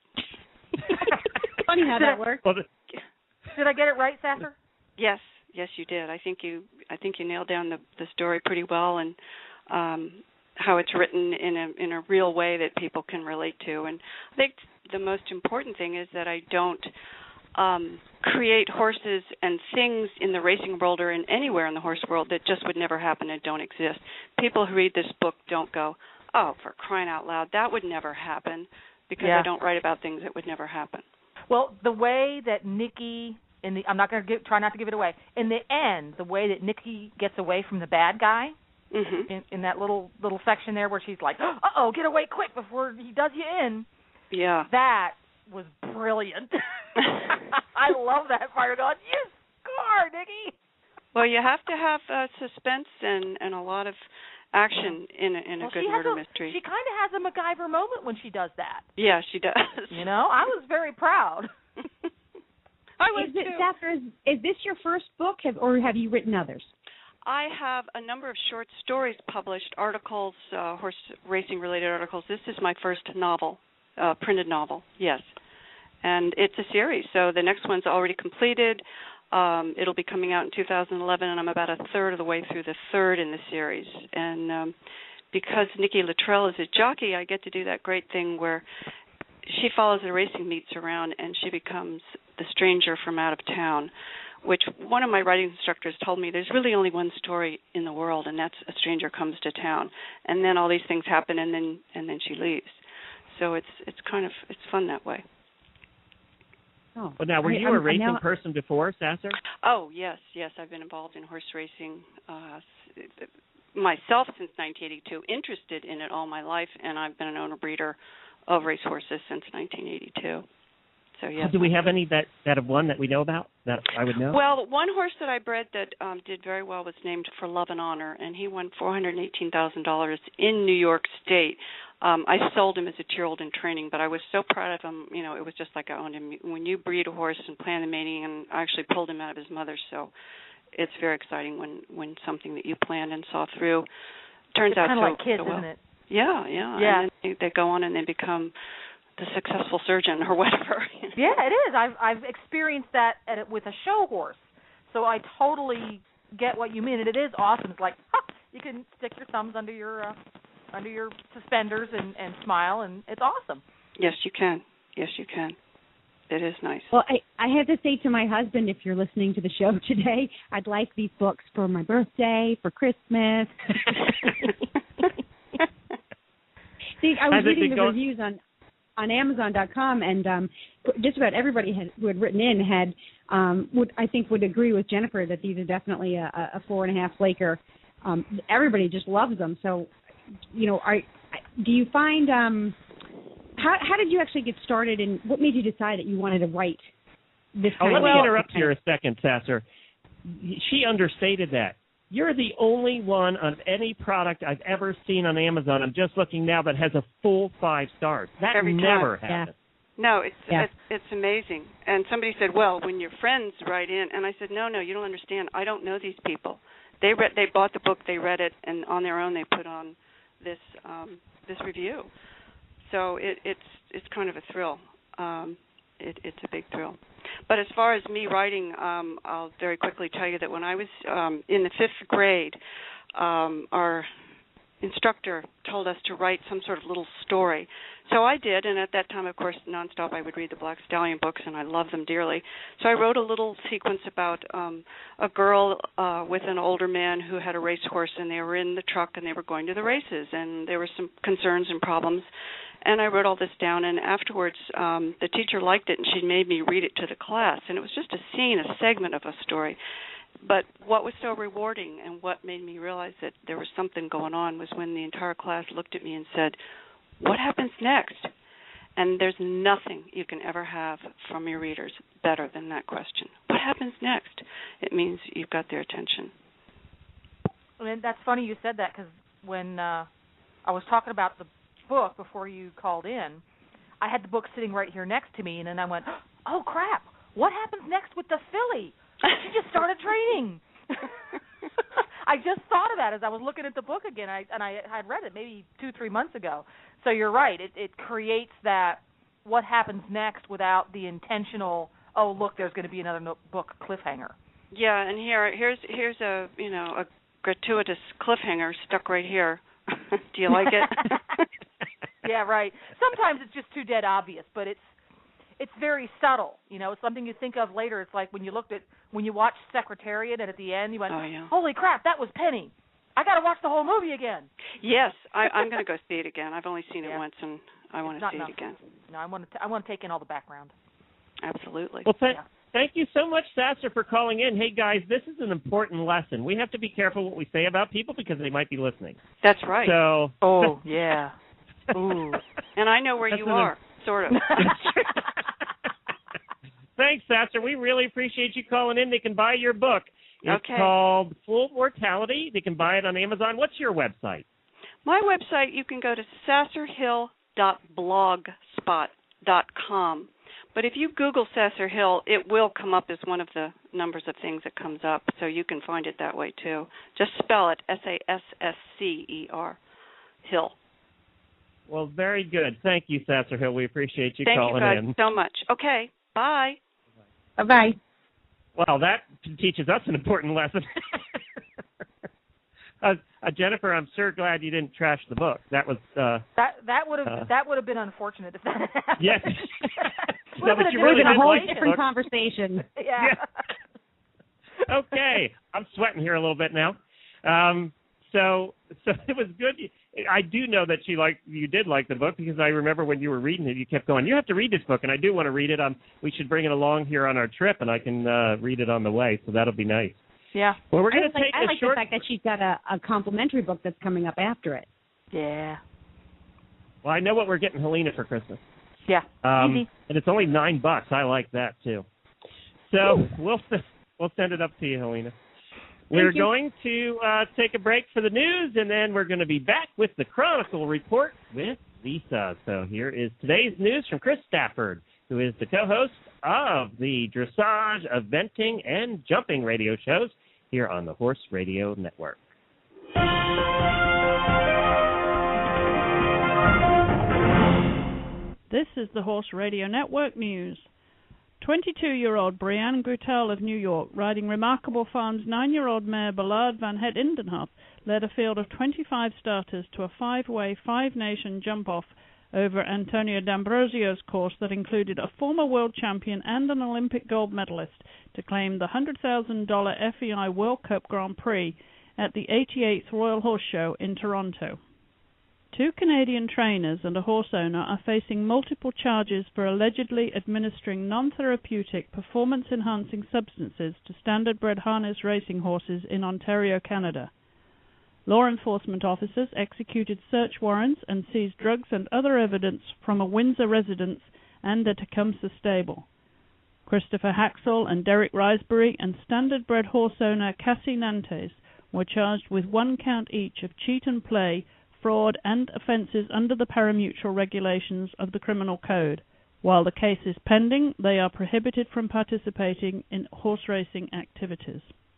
Speaker 3: Funny how that works.
Speaker 1: Well, the,
Speaker 4: Did I get it right, Sasser?
Speaker 6: Yes, yes, you did. I think you, I think you nailed down the, the story pretty well, and um, how it's written in a in a real way that people can relate to. And I think the most important thing is that I don't um, create horses and things in the racing world or in anywhere in the horse world that just would never happen and don't exist. People who read this book don't go, oh, for crying out loud, that would never happen, because
Speaker 4: yeah.
Speaker 6: I don't write about things that would never happen.
Speaker 4: Well, the way that Nikki, in the, I'm not going to try not to give it away. In the end, the way that Nikki gets away from the bad guy,
Speaker 6: mm-hmm.
Speaker 4: in, in that little little section there where she's like, uh-oh, get away quick before he does you in.
Speaker 6: Yeah.
Speaker 4: That was brilliant. I love that part. God, you score, Nikki.
Speaker 6: Well, you have to have uh, suspense and, and a lot of action in a, in a
Speaker 4: well,
Speaker 6: good murder
Speaker 4: a,
Speaker 6: mystery.
Speaker 4: She kind of has a MacGyver moment when she does that.
Speaker 6: Yeah, she does.
Speaker 4: You know, I was very proud.
Speaker 6: I was
Speaker 3: is it,
Speaker 6: too.
Speaker 3: Zafra, is, is this your first book, have, or have you written others?
Speaker 6: I have a number of short stories published, articles, uh, horse racing-related articles. This is my first novel, uh, printed novel, yes. And it's a series, so the next one's already completed. Um, it'll be coming out in two thousand eleven, and I'm about a third of the way through the third in the series. And um, because Nikki Luttrell is a jockey, I get to do that great thing where she follows the racing meets around, and she becomes the stranger from out of town, which one of my writing instructors told me there's really only one story in the world, and that's a stranger comes to town. And then all these things happen, and then and then she leaves. So it's it's kind of, it's fun that way.
Speaker 3: Oh.
Speaker 1: Well, now, were
Speaker 3: I,
Speaker 1: you
Speaker 3: I'm,
Speaker 1: a racing
Speaker 3: now...
Speaker 1: person before, Sasser?
Speaker 6: Oh, yes, yes. I've been involved in horse racing uh, myself since nineteen eighty-two, interested in it all my life, and I've been an owner-breeder of racehorses since nineteen eighty-two. So, yes.
Speaker 1: Do we have any that, that have won that we know about, that I would know?
Speaker 6: Well, one horse that I bred that um, did very well was named For Love and Honor, and he won four hundred eighteen thousand dollars in New York State. Um, I sold him as a two-year-old in training, but I was so proud of him. You know, it was just like I owned him. When you breed a horse and plan the mating, and I actually pulled him out of his mother, so it's very exciting when, when something that you planned and saw through turns
Speaker 4: it's
Speaker 6: out
Speaker 4: kind
Speaker 6: so,
Speaker 4: of like kids,
Speaker 6: so well.
Speaker 4: Isn't it?
Speaker 6: Yeah, yeah.
Speaker 4: Yeah.
Speaker 6: And then they, they go on and they become the successful surgeon or whatever.
Speaker 4: Yeah, it is. I've I've experienced that at, with a show horse, so I totally get what you mean. And it is awesome. It's like, huh, you can stick your thumbs under your uh, under your suspenders and, and smile, and it's awesome.
Speaker 6: Yes, you can. Yes, you can. It is nice.
Speaker 3: Well, I, I had to say to my husband, if you're listening to the show today, I'd like these books for my birthday, for Christmas. See, I was
Speaker 1: Has it
Speaker 3: reading
Speaker 1: been
Speaker 3: the
Speaker 1: going-
Speaker 3: reviews on on Amazon dot com, and um, just about everybody had, who had written in had, um, would I think, would agree with Jennifer that these are definitely a, a four and a half flaker. Um, everybody just loves them. So, you know, are, do you find um, how how did you actually get started, and what made you decide that you wanted to write this
Speaker 1: Oh,
Speaker 3: kind
Speaker 1: let
Speaker 3: of
Speaker 1: me
Speaker 3: book?
Speaker 1: interrupt here a second, Sasser. She understated that. You're the only one of any product I've ever seen on Amazon. I'm just looking now that has a full five stars. That
Speaker 6: Every
Speaker 1: never
Speaker 6: time.
Speaker 1: happens.
Speaker 6: No, it's,
Speaker 3: Yeah.
Speaker 6: it's it's amazing. And somebody said, "Well, when your friends write in," and I said, "No, no, you don't understand. I don't know these people. They read, they bought the book, they read it, and on their own they put on this um, this review. So it, it's it's kind of a thrill. Um, it, it's a big thrill. But as far as me writing, um, I'll very quickly tell you that when I was um, in the fifth grade, um, our instructor told us to write some sort of little story. So I did, and at that time, of course, nonstop I would read the Black Stallion books, and I love them dearly. So I wrote a little sequence about um, a girl uh, with an older man who had a racehorse, and they were in the truck, and they were going to the races, and there were some concerns and problems. And I wrote all this down, and afterwards um, the teacher liked it, and she made me read it to the class. And it was just a scene, a segment of a story. But what was so rewarding and what made me realize that there was something going on was when the entire class looked at me and said, "What happens next?" And there's nothing you can ever have from your readers better than that question. What happens next? It means you've got their attention.
Speaker 4: I mean, that's funny you said that, because when uh, I was talking about the book before you called in, I had the book sitting right here next to me, and then I went, oh, crap, what happens next with the filly? She just started training. I just thought of that as I was looking at the book again, I, and I had read it maybe two, three months ago. So you're right. It, it creates that what happens next without the intentional, oh, look, there's going to be another no- book cliffhanger.
Speaker 6: Yeah, and here, here's here's a you know a gratuitous cliffhanger stuck right here. Do you like it?
Speaker 4: Yeah, right. Sometimes it's just too dead obvious, but it's it's very subtle. You know, it's something you think of later. It's like when you looked at when you watched Secretariat, and at the end you went,
Speaker 6: oh, yeah.
Speaker 4: "Holy crap, that was Penny! I got to watch the whole movie again."
Speaker 6: Yes, I, I'm going to go see it again. I've only seen it
Speaker 4: yeah.
Speaker 6: once, and I want to see
Speaker 4: enough.
Speaker 6: it again.
Speaker 4: No, I want to. I want to take in all the background.
Speaker 6: Absolutely.
Speaker 1: Well, th-
Speaker 4: yeah.
Speaker 1: thank you so much, Sasser, for calling in. Hey, guys, this is an important lesson. We have to be careful what we say about people because they might be listening.
Speaker 6: That's right.
Speaker 1: So.
Speaker 4: Oh yeah. Ooh.
Speaker 6: And I know where
Speaker 1: That's
Speaker 6: you
Speaker 1: an,
Speaker 6: are, sort of.
Speaker 1: Thanks, Sasser. We really appreciate you calling in. They can buy your book. It's
Speaker 6: okay.
Speaker 1: called Full Mortality. They can buy it on Amazon. What's your website?
Speaker 6: My website, you can go to sasserhill dot blogspot dot com. But if you Google Sasser Hill, it will come up as one of the numbers of things that comes up, so you can find it that way, too. Just spell it, S A S S C E R, Hill.
Speaker 1: Well, very good. Thank you, Sasser Hill. We appreciate you
Speaker 6: Thank
Speaker 1: calling
Speaker 6: you guys
Speaker 1: in.
Speaker 6: so much. Okay, bye.
Speaker 3: Bye-bye.
Speaker 1: Well, that teaches us an important lesson. uh, uh, Jennifer, I'm sure glad you didn't trash the book. That was uh,
Speaker 4: that that would have
Speaker 1: uh,
Speaker 4: that would have been unfortunate if that had happened.
Speaker 1: Yes.
Speaker 4: Would have been
Speaker 1: you
Speaker 4: a
Speaker 1: really
Speaker 3: a
Speaker 1: did
Speaker 3: whole
Speaker 1: like
Speaker 3: different
Speaker 1: the book.
Speaker 3: conversation.
Speaker 4: Yeah.
Speaker 1: Yeah. Okay, I'm sweating here a little bit now. Um, so, so it was good. I do know that you like you did like the book because I remember when you were reading it, you kept going, "You have to read this book," and I do want to read it. Um, we should bring it along here on our trip, and I can uh, read it on the way. So that'll be nice.
Speaker 4: Yeah.
Speaker 1: Well, we're
Speaker 3: I
Speaker 1: going to
Speaker 3: like,
Speaker 1: take
Speaker 3: I
Speaker 1: a
Speaker 3: like
Speaker 1: short.
Speaker 3: the fact that she's got a, a complimentary book that's coming up after it.
Speaker 4: Yeah.
Speaker 1: Well, I know what we're getting Helena for Christmas.
Speaker 4: Yeah.
Speaker 1: Um,
Speaker 4: Easy.
Speaker 1: and it's only nine bucks. I like that too. So Ooh. we'll we'll send it up to you, Helena. We're
Speaker 3: you.
Speaker 1: going to uh, take a break for the news, and then we're going to be back with the Chronicle Report with Lisa. So here is today's news from Chris Stafford, who is the co-host of the Dressage, Eventing, and Jumping radio shows here on the Horse Radio Network.
Speaker 7: This is the Horse Radio Network news. twenty-two-year-old Brianne Guttel of New York, riding Remarkable Farm's nine-year-old mare Ballard Van Het Indenhof, led a field of twenty-five starters to a five-way, five-nation jump-off over Antonio D'Ambrosio's course that included a former world champion and an Olympic gold medalist to claim the one hundred thousand dollars F E I World Cup Grand Prix at the eighty-eighth Royal Horse Show in Toronto. Two Canadian trainers and a horse owner are facing multiple charges for allegedly administering non-therapeutic performance-enhancing substances to standard-bred harness racing horses in Ontario, Canada. Law enforcement officers executed search warrants and seized drugs and other evidence from a Windsor residence and a Tecumseh stable. Christopher Haxall and Derek Risebury and standard-bred horse owner Cassie Nantes were charged with one count each of cheat and play, fraud, and offences under the parimutuel regulations of the Criminal Code. While the case is pending, they are prohibited from participating in horse racing activities.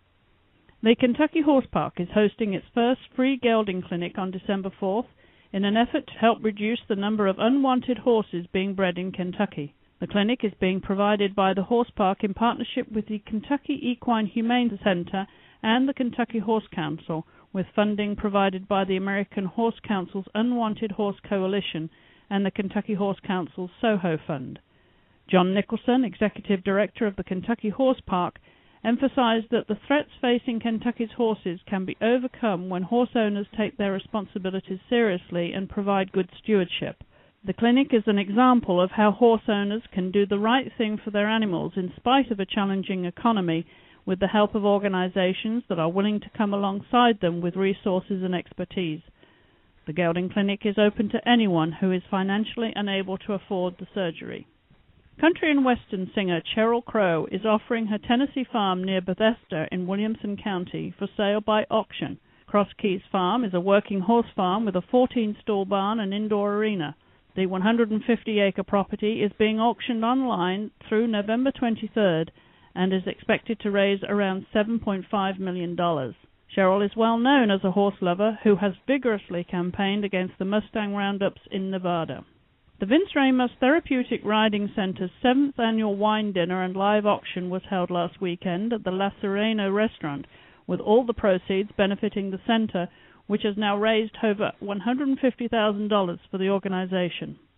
Speaker 7: The Kentucky Horse Park is hosting its first free gelding clinic on December fourth in an effort to help reduce the number of unwanted horses being bred in Kentucky. The clinic is being provided by the Horse Park in partnership with the Kentucky Equine Humane Center and the Kentucky Horse Council, with funding provided by the American Horse Council's Unwanted Horse Coalition and the Kentucky Horse Council's Soho Fund. John Nicholson, Executive Director of the Kentucky Horse Park, emphasized that the threats facing Kentucky's horses can be overcome when horse owners take their responsibilities seriously and provide good stewardship. The clinic is an example of how horse owners can do the right thing for their animals in spite of a challenging economy, with the help of organizations that are willing to come alongside them with resources and expertise. The gelding clinic is open to anyone who is financially unable to afford the surgery. Country and western singer Sheryl Crow is offering her Tennessee farm near Bethesda in Williamson County for sale by auction. Cross Keys Farm is a working horse farm with a fourteen-stall barn and indoor arena. The one hundred fifty acre property is being auctioned online through November twenty-third and is expected to raise around seven point five million dollars. Sheryl is well known as a horse lover who has vigorously campaigned against the Mustang roundups in Nevada. The Vince Ramos Therapeutic Riding Center's seventh annual wine dinner and live auction was held last weekend at the La Sereno restaurant, with all the proceeds benefiting the center, which has now raised over one hundred fifty thousand dollars for the organization.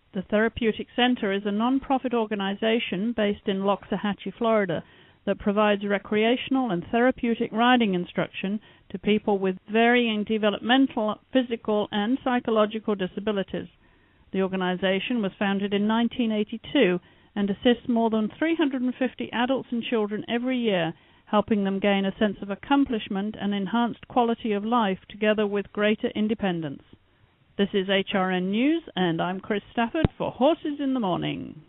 Speaker 7: The Therapeutic Center is a non-profit organization based in Loxahatchee, Florida, that provides recreational and therapeutic riding instruction to people with varying developmental, physical, and psychological disabilities. The organization was founded in nineteen eighty-two and assists more than three hundred fifty adults and children every year, helping them gain a sense of accomplishment and enhanced quality of life together with greater independence. This is H R N News, and I'm Chris Stafford for Horses in the Morning.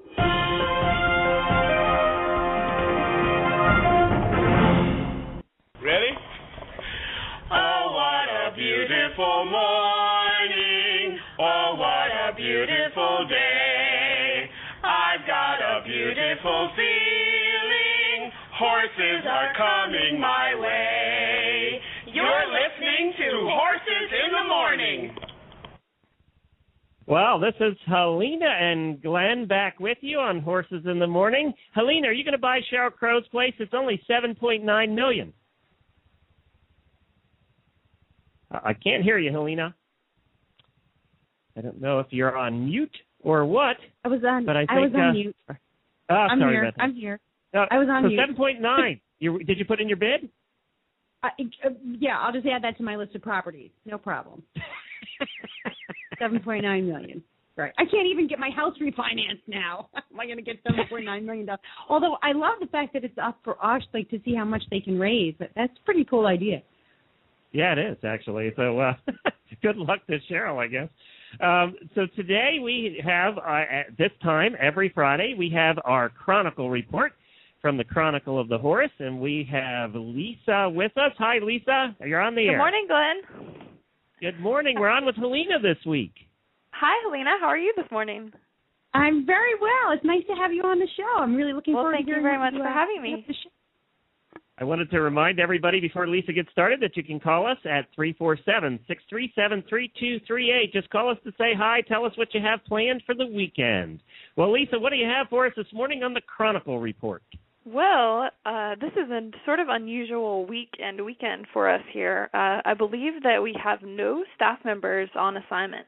Speaker 8: Ready? Oh, what a beautiful morning. Oh, what a beautiful day. I've got a beautiful feeling. Horses are coming my way. You're listening to Horses in the Morning.
Speaker 1: Well, this is Helena and Glenn back with you on Horses in the Morning. Helena, are you going to buy Sheryl Crow's place? It's only seven point nine million dollars. I can't hear you, Helena. I don't know if you're on mute or what.
Speaker 3: I was on.
Speaker 1: But I, think,
Speaker 3: I was on
Speaker 1: uh,
Speaker 3: mute.
Speaker 1: Oh,
Speaker 3: I'm
Speaker 1: sorry
Speaker 3: here.
Speaker 1: about that.
Speaker 3: I'm here.
Speaker 1: Uh,
Speaker 3: I was on
Speaker 1: so
Speaker 3: mute.
Speaker 1: seven point nine. you, did you put in your bid?
Speaker 3: I, uh, yeah, I'll just add that to my list of properties. No problem. seven point nine million. Right. I can't even get my house refinanced now. Am I going to get seven point nine million dollars? Although I love the fact that it's up for auction, like to see how much they can raise. That's a pretty cool idea.
Speaker 1: Yeah, it is, actually. So uh, good luck to Sheryl, I guess. Um, so today we have, uh, at this time, every Friday, we have our Chronicle report from the Chronicle of the Horse, and we have Lisa with us. Hi, Lisa. You're on the
Speaker 9: Good
Speaker 1: air.
Speaker 9: Good morning, Glenn.
Speaker 1: Good morning. We're on with Helena this week.
Speaker 9: Hi, Helena. How are you this morning?
Speaker 3: I'm very well. It's nice to have you on the show. I'm really looking
Speaker 9: well,
Speaker 3: forward
Speaker 9: to hearing
Speaker 3: Well, thank
Speaker 9: you very much for having me.
Speaker 1: I wanted to remind everybody before Lisa gets started that you can call us at three four seven, six three seven, three two three eight. Just call us to say hi. Tell us what you have planned for the weekend. Well, Lisa, what do you have for us this morning on the Chronicle report?
Speaker 9: Well, uh, this is a sort of unusual week and weekend for us here. Uh, I believe that we have no staff members on assignment.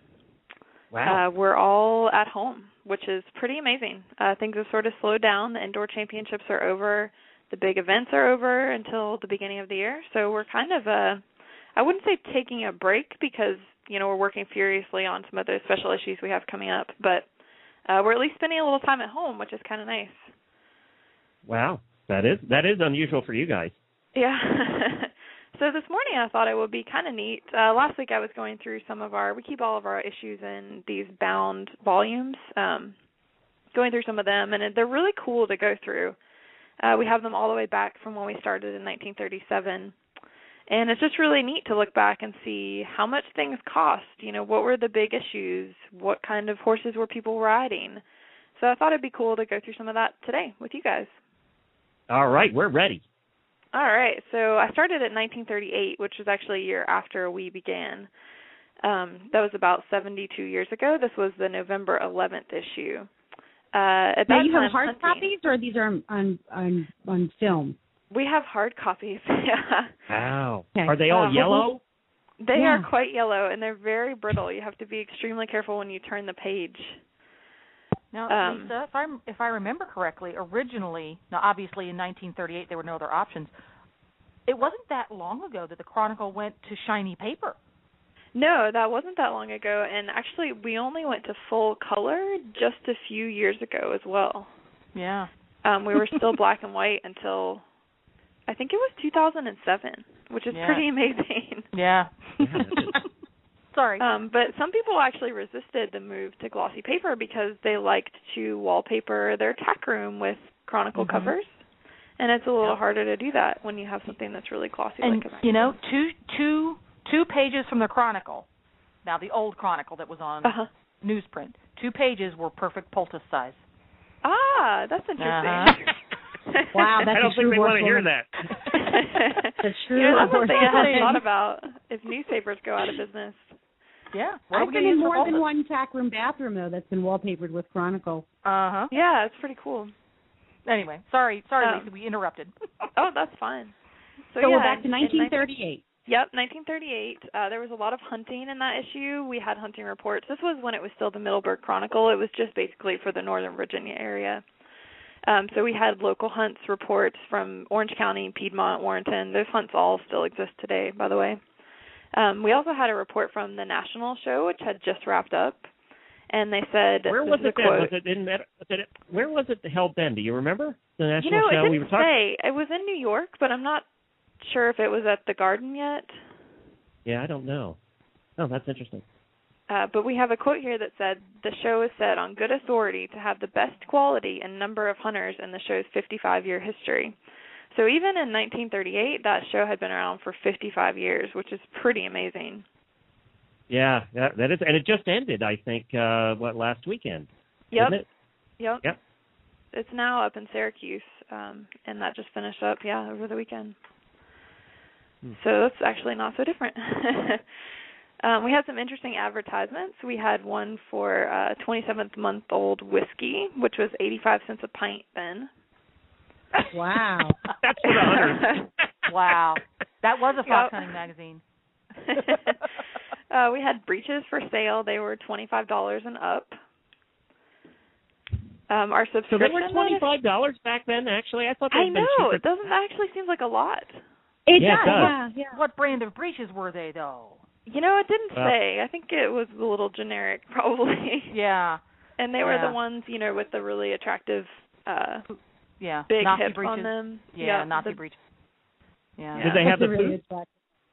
Speaker 1: Wow.
Speaker 9: Uh, we're all at home, which is pretty amazing. Uh, things have sort of slowed down. The indoor championships are over. The big events are over until the beginning of the year. So we're kind of, uh, I wouldn't say taking a break because, you know, we're working furiously on some other special issues we have coming up. But uh, we're at least spending a little time at home, which is kind of nice.
Speaker 1: Wow. That is that is unusual for you guys.
Speaker 9: Yeah. So this morning I thought it would be kind of neat. Uh, last week I was going through some of our, we keep all of our issues in these bound volumes, um, going through some of them, and they're really cool to go through. Uh, we have them all the way back from when we started in nineteen thirty-seven. And it's just really neat to look back and see how much things cost. You know, what were the big issues? What kind of horses were people riding? So I thought it'd be cool to go through some of that today with you guys.
Speaker 1: All right, we're ready.
Speaker 9: All right. So I started at nineteen thirty-eight, which was actually a year after we began. Um, that was about seventy-two years ago. This was the November eleventh issue. Uh, at
Speaker 3: now
Speaker 9: that
Speaker 3: you
Speaker 9: time,
Speaker 3: have hard
Speaker 9: hunting,
Speaker 3: copies, or these are on on on film?
Speaker 9: We have hard copies. Yeah.
Speaker 1: Wow.
Speaker 3: Okay.
Speaker 1: Are they all
Speaker 9: uh,
Speaker 1: yellow?
Speaker 9: They
Speaker 3: yeah.
Speaker 9: are quite yellow, and they're very brittle. You have to be extremely careful when you turn the page.
Speaker 4: Now,
Speaker 9: Um,
Speaker 4: Lisa, if I if I remember correctly, originally, now obviously in nineteen thirty-eight there were no other options. It wasn't that long ago that the Chronicle went to shiny paper.
Speaker 9: No, that wasn't that long ago, and actually we only went to full color just a few years ago as well.
Speaker 4: Yeah.
Speaker 9: Um, we were still black and white until I think it was two thousand seven, which is
Speaker 4: yeah.
Speaker 9: pretty amazing.
Speaker 4: Yeah. Sorry.
Speaker 9: Um, but some people actually resisted the move to glossy paper because they liked to wallpaper their tack room with Chronicle
Speaker 4: mm-hmm.
Speaker 9: covers. And it's a little
Speaker 4: yep.
Speaker 9: harder to do that when you have something that's really glossy.
Speaker 4: And,
Speaker 9: like a
Speaker 4: you know, two, two, two pages from the Chronicle, now the old Chronicle that was on
Speaker 9: uh-huh.
Speaker 4: newsprint, two pages were perfect poultice size.
Speaker 9: Ah, that's interesting.
Speaker 4: Uh-huh.
Speaker 3: Wow, that's
Speaker 1: I don't
Speaker 3: a
Speaker 1: think
Speaker 3: true
Speaker 1: they want to hear
Speaker 3: horsewoman.
Speaker 1: that.
Speaker 3: That's true.
Speaker 9: You know, that's
Speaker 3: horse
Speaker 9: something I hadn't
Speaker 3: woman.
Speaker 9: thought about if newspapers go out of business.
Speaker 4: Yeah. What are
Speaker 3: I've
Speaker 4: we
Speaker 3: been
Speaker 4: gonna
Speaker 3: in
Speaker 4: use for
Speaker 3: more than
Speaker 4: poultice?
Speaker 3: one tack room bathroom, though, that's been wallpapered with Chronicle.
Speaker 4: Uh-huh.
Speaker 9: Yeah, it's pretty cool.
Speaker 4: Anyway, sorry, sorry,
Speaker 9: Um,
Speaker 4: Lisa, we interrupted.
Speaker 9: Oh, that's fine. So,
Speaker 3: So
Speaker 9: yeah,
Speaker 3: we're back to
Speaker 9: in- in
Speaker 3: nineteen thirty-eight.
Speaker 9: Yep, nineteen thirty-eight. Uh, there was a lot of hunting in that issue. We had hunting reports. This was when it was still the Middleburg Chronicle. It was just basically for the Northern Virginia area. Um, so we had local hunts reports from Orange County, Piedmont, Warrenton. Those hunts all still exist today, by the way. Um, we also had a report from the National Show, which had just wrapped up, and they said,
Speaker 1: where was it then?
Speaker 9: Quote,
Speaker 1: Was it in Met- was it, where was it held then? Do you remember the National
Speaker 9: you know,
Speaker 1: Show?
Speaker 9: it didn't
Speaker 1: we were talking-
Speaker 9: say. It was in New York, but I'm not sure if it was at the Garden yet.
Speaker 1: Yeah, I don't know. Oh, that's interesting.
Speaker 9: Uh, but we have a quote here that said, the show is said on good authority to have the best quality and number of hunters in the show's fifty-five-year history. So even in nineteen thirty-eight, that show had been around for fifty-five years, which is pretty amazing.
Speaker 1: Yeah, that, that is, and it just ended, I think, uh, what, last weekend?
Speaker 9: Yep.
Speaker 1: Didn't it?
Speaker 9: Yep.
Speaker 1: Yep.
Speaker 9: It's now up in Syracuse, um, and that just finished up, yeah, over the weekend. Hmm. So that's actually not so different. um, we had some interesting advertisements. We had one for uh, twenty-seventh-month-old whiskey, which was eighty-five cents a pint then.
Speaker 3: Wow.
Speaker 1: That's for the hunters.
Speaker 4: Wow. That was a fox
Speaker 9: Yep.
Speaker 4: hunting magazine.
Speaker 9: uh, we had breeches for sale. They were twenty-five dollars and up. Um, our subscription.
Speaker 1: So they were twenty-five dollars back then, actually? I thought they
Speaker 9: I know. It doesn't actually seem like a lot.
Speaker 3: It
Speaker 1: yeah,
Speaker 3: does.
Speaker 1: it does.
Speaker 3: Yeah, yeah.
Speaker 4: What brand of breeches were they, though?
Speaker 9: You know, it didn't
Speaker 1: Well,
Speaker 9: say. I think it was a little generic, probably.
Speaker 4: Yeah.
Speaker 9: And they were
Speaker 4: Yeah.
Speaker 9: the ones, you know, with the really attractive uh,
Speaker 4: Yeah.
Speaker 9: big
Speaker 4: Nazi
Speaker 9: hips
Speaker 4: breeches.
Speaker 9: on them.
Speaker 4: Yeah,
Speaker 9: Yep,
Speaker 4: Nazi
Speaker 9: the,
Speaker 4: breeches. Yeah.
Speaker 9: Yeah.
Speaker 1: Did they have the
Speaker 3: That's a really
Speaker 1: boots?
Speaker 3: attractive-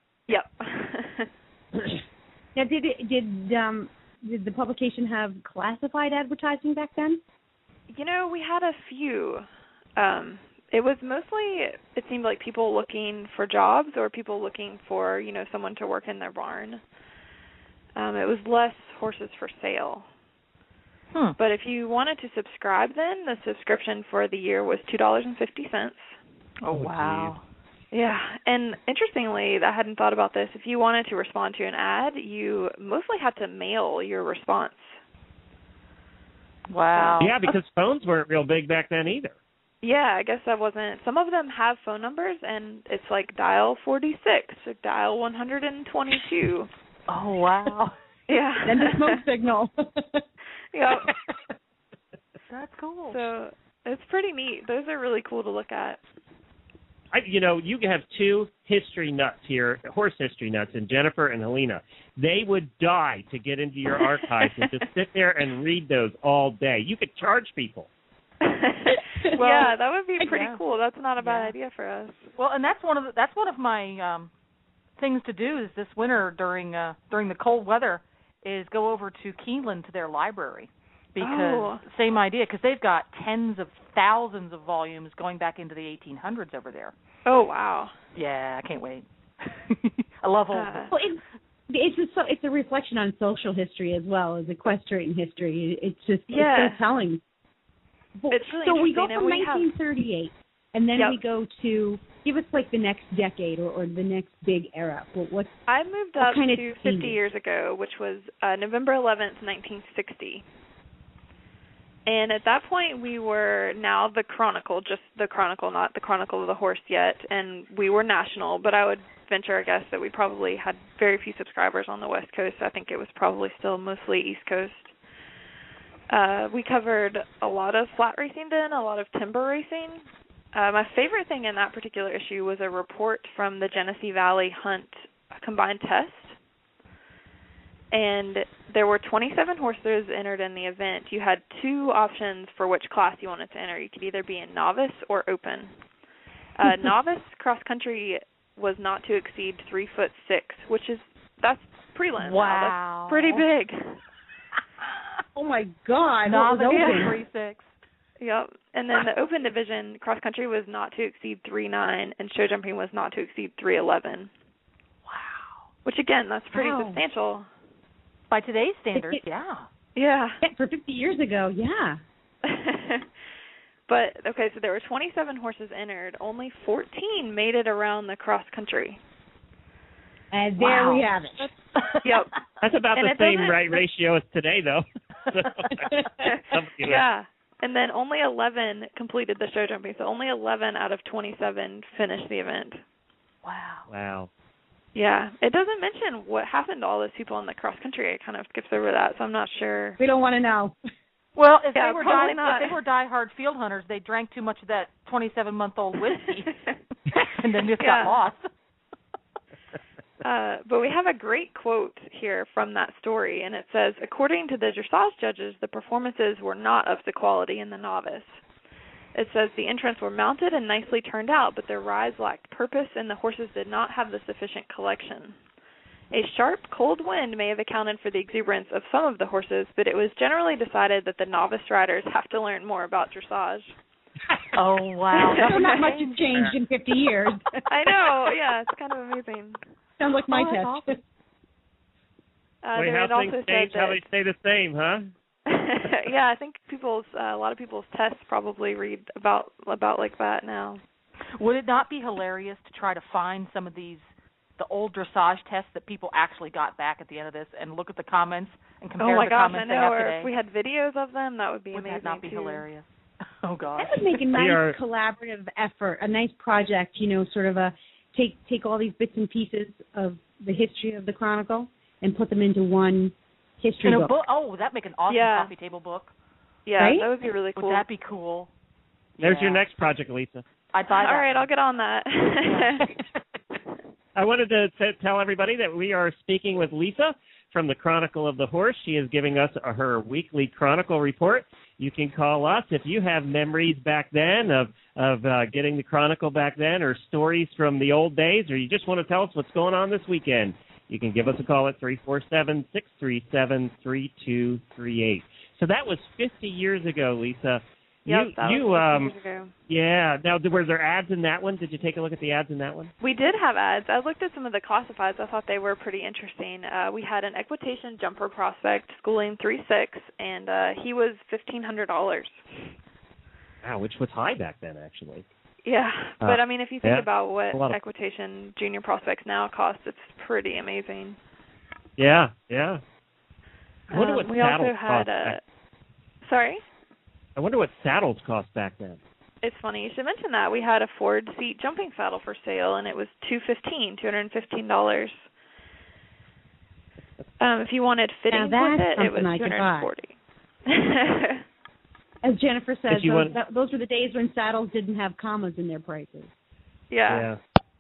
Speaker 9: Yep.
Speaker 3: Now, did it, did um did the publication have classified advertising back then?
Speaker 9: You know, we had a few. Um, it was mostly, it seemed like people looking for jobs or people looking for, you know, someone to work in their barn. Um, it was less horses for sale.
Speaker 4: Hmm.
Speaker 9: But if you wanted to subscribe then, the subscription for the year was two dollars and fifty cents.
Speaker 4: Oh, wow.
Speaker 9: Yeah, and interestingly, I hadn't thought about this. If you wanted to respond to an ad, you mostly had to mail your response.
Speaker 4: Wow.
Speaker 1: Yeah, because phones weren't real big back then either.
Speaker 9: Yeah, I guess that wasn't. Some of them have phone numbers, and it's like dial forty-six or dial one hundred twenty-two.
Speaker 4: Oh, wow.
Speaker 9: Yeah.
Speaker 3: And the smoke signal.
Speaker 9: Yep.
Speaker 4: That's cool.
Speaker 9: So it's pretty neat. Those are really cool to look at.
Speaker 1: I, you know, you have two history nuts here, horse history nuts, and Jennifer and Helena. They would die to get into your archives and just sit there and read those all day. You could charge people.
Speaker 9: Well, yeah, that would be pretty
Speaker 4: yeah.
Speaker 9: cool. That's not a bad
Speaker 4: Yeah.
Speaker 9: idea for us.
Speaker 4: Well, and that's one of the, that's one of my um, things to do is this winter during uh, during the cold weather is go over to Keeneland to their library because
Speaker 9: Oh.
Speaker 4: same idea because they've got tens of thousands of volumes going back into the eighteen hundreds over there.
Speaker 9: Oh, wow.
Speaker 4: Yeah, I can't wait. I love old
Speaker 9: Uh,
Speaker 4: books.
Speaker 3: Well, it, it's a, so- it's a reflection on social history as well as equestrian history. It's just
Speaker 9: Yeah.
Speaker 3: it's so telling. Well,
Speaker 9: It's really
Speaker 3: so we go
Speaker 9: interesting,
Speaker 3: from
Speaker 9: and we have-
Speaker 3: nineteen thirty-eight, and then
Speaker 9: Yep.
Speaker 3: we go to give us like the next decade or, or the next big era. Well, what's
Speaker 9: I moved
Speaker 3: What
Speaker 9: up
Speaker 3: kind of
Speaker 9: to
Speaker 3: changes?
Speaker 9: fifty years ago, which was uh, November eleventh, nineteen sixty. And at that point, we were now the Chronicle, just the Chronicle, not the Chronicle of the Horse yet, and we were national, but I would venture a guess that we probably had very few subscribers on the West Coast. I think it was probably still mostly East Coast. Uh, we covered a lot of flat racing then, a lot of timber racing. Uh, my favorite thing in that particular issue was a report from the Genesee Valley Hunt Combined Test. And there were twenty-seven horses entered in the event. You had two options for which class you wanted to enter. You could either be in novice or open. Uh, novice cross country was not to exceed three foot six, which is that's prelim.
Speaker 4: Wow.
Speaker 9: Now. That's pretty big.
Speaker 3: oh my God!
Speaker 4: Novice
Speaker 3: what was
Speaker 9: yeah.
Speaker 3: open?
Speaker 4: three six.
Speaker 9: Yep. And then the open division cross country was not to exceed three nine, and show jumping was not to exceed three eleven.
Speaker 4: Wow.
Speaker 9: Which again, that's pretty
Speaker 3: Wow.
Speaker 9: substantial.
Speaker 4: By today's standards,
Speaker 3: It-
Speaker 4: yeah.
Speaker 9: Yeah.
Speaker 3: Yeah, for fifty years ago, yeah.
Speaker 9: But okay, so there were twenty-seven horses entered. Only fourteen made it around the cross country.
Speaker 3: And there
Speaker 4: Wow.
Speaker 3: we have it.
Speaker 9: Yep.
Speaker 1: That's about
Speaker 9: And
Speaker 1: the
Speaker 9: it
Speaker 1: same
Speaker 9: doesn't-
Speaker 1: right ratio as today, though. So, you know.
Speaker 9: Yeah. And then only eleven completed the show jumping. So only eleven out of twenty-seven finished the event.
Speaker 4: Wow.
Speaker 1: Wow.
Speaker 9: Yeah, it doesn't mention what happened to all those people in the cross country. It kind of skips over that, so I'm not sure.
Speaker 3: We don't want to know.
Speaker 4: Well, if
Speaker 9: Yeah,
Speaker 4: they were
Speaker 9: probably
Speaker 4: die,
Speaker 9: not.
Speaker 4: if they were diehard field hunters, they drank too much of that twenty-seven-month-old whiskey, and then just
Speaker 9: Yeah.
Speaker 4: got lost.
Speaker 9: Uh, but we have a great quote here from that story, and it says, according to the dressage judges, the performances were not of the quality in the novice. It says the entrants were mounted and nicely turned out, but their rides lacked purpose and the horses did not have the sufficient collection. A sharp, cold wind may have accounted for the exuberance of some of the horses, but it was generally decided that the novice riders have to learn more about dressage.
Speaker 4: Oh, wow.
Speaker 3: So not much has changed in fifty years.
Speaker 9: I know, yeah, it's kind of amazing.
Speaker 3: Sounds like my
Speaker 4: Oh, that's
Speaker 3: test.
Speaker 4: awesome.
Speaker 9: Uh,
Speaker 1: Wait,
Speaker 9: there
Speaker 1: how
Speaker 9: had also
Speaker 1: things
Speaker 9: said
Speaker 1: change, how
Speaker 9: that,
Speaker 1: they stay the same, huh?
Speaker 9: yeah, I think people's uh, a lot of people's tests probably read about about like that now.
Speaker 4: Would it not be hilarious to try to find some of these, the old dressage tests that people actually got back at the end of this, and look at the comments and compare
Speaker 9: Oh my
Speaker 4: the
Speaker 9: gosh, I
Speaker 4: comments they
Speaker 9: know.
Speaker 4: have
Speaker 9: Or
Speaker 4: today?
Speaker 9: if we had videos of them, that would be
Speaker 4: Would
Speaker 9: amazing
Speaker 4: that not be
Speaker 9: too.
Speaker 4: hilarious? Oh gosh.
Speaker 3: That would make a nice
Speaker 1: are-
Speaker 3: collaborative effort, a nice project, you know, sort of a take take all these bits and pieces of the history of the Chronicle and put them into one history
Speaker 4: In a
Speaker 3: book.
Speaker 4: book? Oh, would that make an awesome
Speaker 9: Yeah.
Speaker 4: coffee table book?
Speaker 9: Yeah,
Speaker 3: Right?
Speaker 9: that would be really cool.
Speaker 4: Would that be cool?
Speaker 1: There's
Speaker 4: Yeah.
Speaker 1: your next project, Lisa.
Speaker 4: I'd buy that.
Speaker 9: All right, I'll get on that.
Speaker 1: I wanted to t- tell everybody that we are speaking with Lisa from the Chronicle of the Horse. She is giving us uh, her weekly Chronicle report. You can call us if you have memories back then of of uh, getting the Chronicle back then, or stories from the old days, or you just want to tell us what's going on this weekend. You can give us a call at three four seven, six three seven, three two three eight. So that was fifty years ago, Lisa.
Speaker 9: Yep,
Speaker 1: you,
Speaker 9: that
Speaker 1: you,
Speaker 9: was
Speaker 1: um,
Speaker 9: years ago.
Speaker 1: yeah. Now, were there ads in that one? Did you take a look at the ads in that one?
Speaker 9: We did have ads. I looked at some of the classifieds. I thought they were pretty interesting. Uh, we had an equitation jumper prospect, schooling three six, and uh, he was fifteen hundred dollars.
Speaker 1: Wow, which was high back then, actually.
Speaker 9: Yeah,
Speaker 1: Uh,
Speaker 9: but I mean, if you think
Speaker 1: yeah,
Speaker 9: about what
Speaker 1: a lot of-
Speaker 9: equitation junior prospects now cost, it's pretty amazing.
Speaker 1: Yeah, yeah. I wonder
Speaker 9: Um,
Speaker 1: what
Speaker 9: we
Speaker 1: saddles
Speaker 9: also had
Speaker 1: cost.
Speaker 9: a.
Speaker 1: Back,
Speaker 9: Sorry.
Speaker 1: I wonder what saddles cost back then.
Speaker 9: It's funny you should mention that. We had a Ford seat jumping saddle for sale, and it was two fifteen, two hundred and fifteen dollars. Um, if you wanted fittings
Speaker 3: Now
Speaker 9: with
Speaker 3: that's
Speaker 9: it, it was
Speaker 3: something I
Speaker 9: two
Speaker 3: could
Speaker 9: hundred
Speaker 3: buy.
Speaker 9: and forty.
Speaker 3: As Jennifer says,
Speaker 1: If you
Speaker 3: those,
Speaker 1: want-
Speaker 3: that, those were the days when saddles didn't have commas in their prices.
Speaker 9: yeah.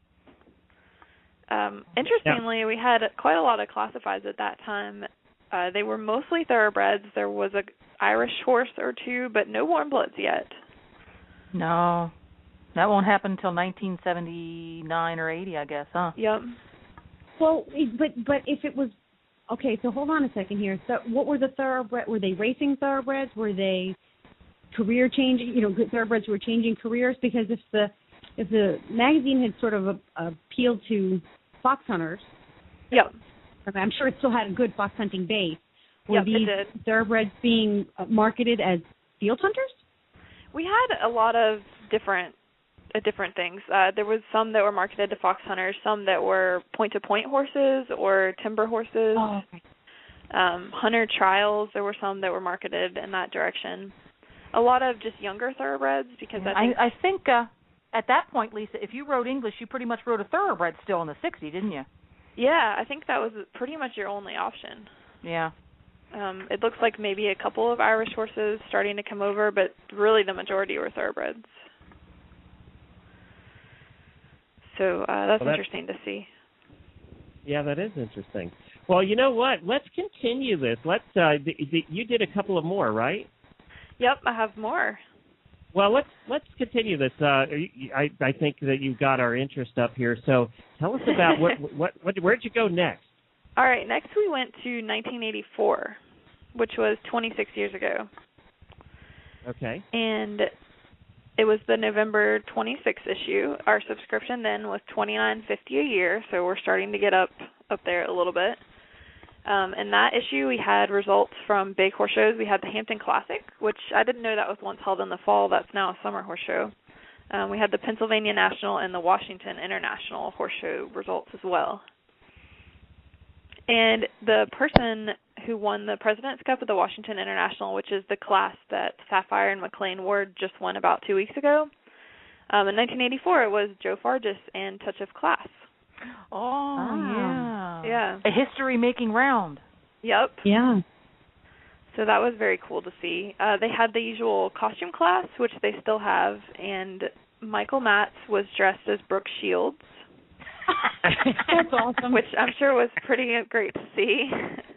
Speaker 9: Um, interestingly, we had quite a lot of classifieds at that time. Uh, they were mostly thoroughbreds. There was a Irish horse or two, but no warm bloods yet.
Speaker 4: No, that won't happen until nineteen seventy-nine or eighty, I guess, huh?
Speaker 9: Yep.
Speaker 3: Well, it- but but if it was okay, so hold on a second here. So, what were the thoroughbred? Were they racing thoroughbreds? Were they career changing? You know, good thoroughbreds who were changing careers? Because if the if the magazine had sort of a, appealed to fox hunters,
Speaker 9: Yep.
Speaker 3: I mean, I'm sure it still had a good fox hunting base. Were
Speaker 9: Yep, it
Speaker 3: these
Speaker 9: did.
Speaker 3: thoroughbreds being uh, marketed as field hunters?
Speaker 9: We had a lot of different uh, different things. Uh, there was some that were marketed to fox hunters, some that were point-to-point horses or timber horses.
Speaker 3: Oh, okay.
Speaker 9: Um, hunter trials, there were some that were marketed in that direction. A lot of just younger thoroughbreds because I think
Speaker 4: I, I think uh, at that point, Lisa, if you rode English, you pretty much rode a thoroughbred still in the sixties, didn't you?
Speaker 9: yeah, I think that was pretty much your only option.
Speaker 4: Yeah.
Speaker 9: Um, it looks like maybe a couple of Irish horses starting to come over, but really the majority were thoroughbreds. So uh, that's
Speaker 1: Well, that-
Speaker 9: interesting to see.
Speaker 1: Yeah, that is interesting. Well, you know what? Let's continue this. Let's. Uh, th- th- you did a couple of more, right?
Speaker 9: Yep, I have more.
Speaker 1: Well, let's let's continue this. Uh, you- I I think that you've got our interest up here. So tell us about what what what where'd you go next?
Speaker 9: All right, next we went to nineteen eighty-four, which was twenty-six years ago.
Speaker 1: Okay.
Speaker 9: And it was the November twenty-sixth issue. Our subscription then was twenty-nine fifty a year, so we're starting to get up up there a little bit. Um, in that issue, we had results from big horse shows. We had the Hampton Classic, which I didn't know that was once held in the fall. That's now a summer horse show. Um, we had the Pennsylvania National and the Washington International horse show results as well. And the person who won the President's Cup at the Washington International, which is the class that Sapphire and McLean Ward just won about two weeks ago, um, in nineteen eighty-four it was Joe Fargis and Touch of Class.
Speaker 4: Oh,
Speaker 3: Ah.
Speaker 4: yeah.
Speaker 9: Yeah.
Speaker 4: A history-making round.
Speaker 9: Yep.
Speaker 3: Yeah.
Speaker 9: So that was very cool to see. Uh, they had the usual costume class, which they still have, and Michael Matz was dressed as Brooke Shields.
Speaker 3: That's awesome.
Speaker 9: Which I'm sure was pretty great to see.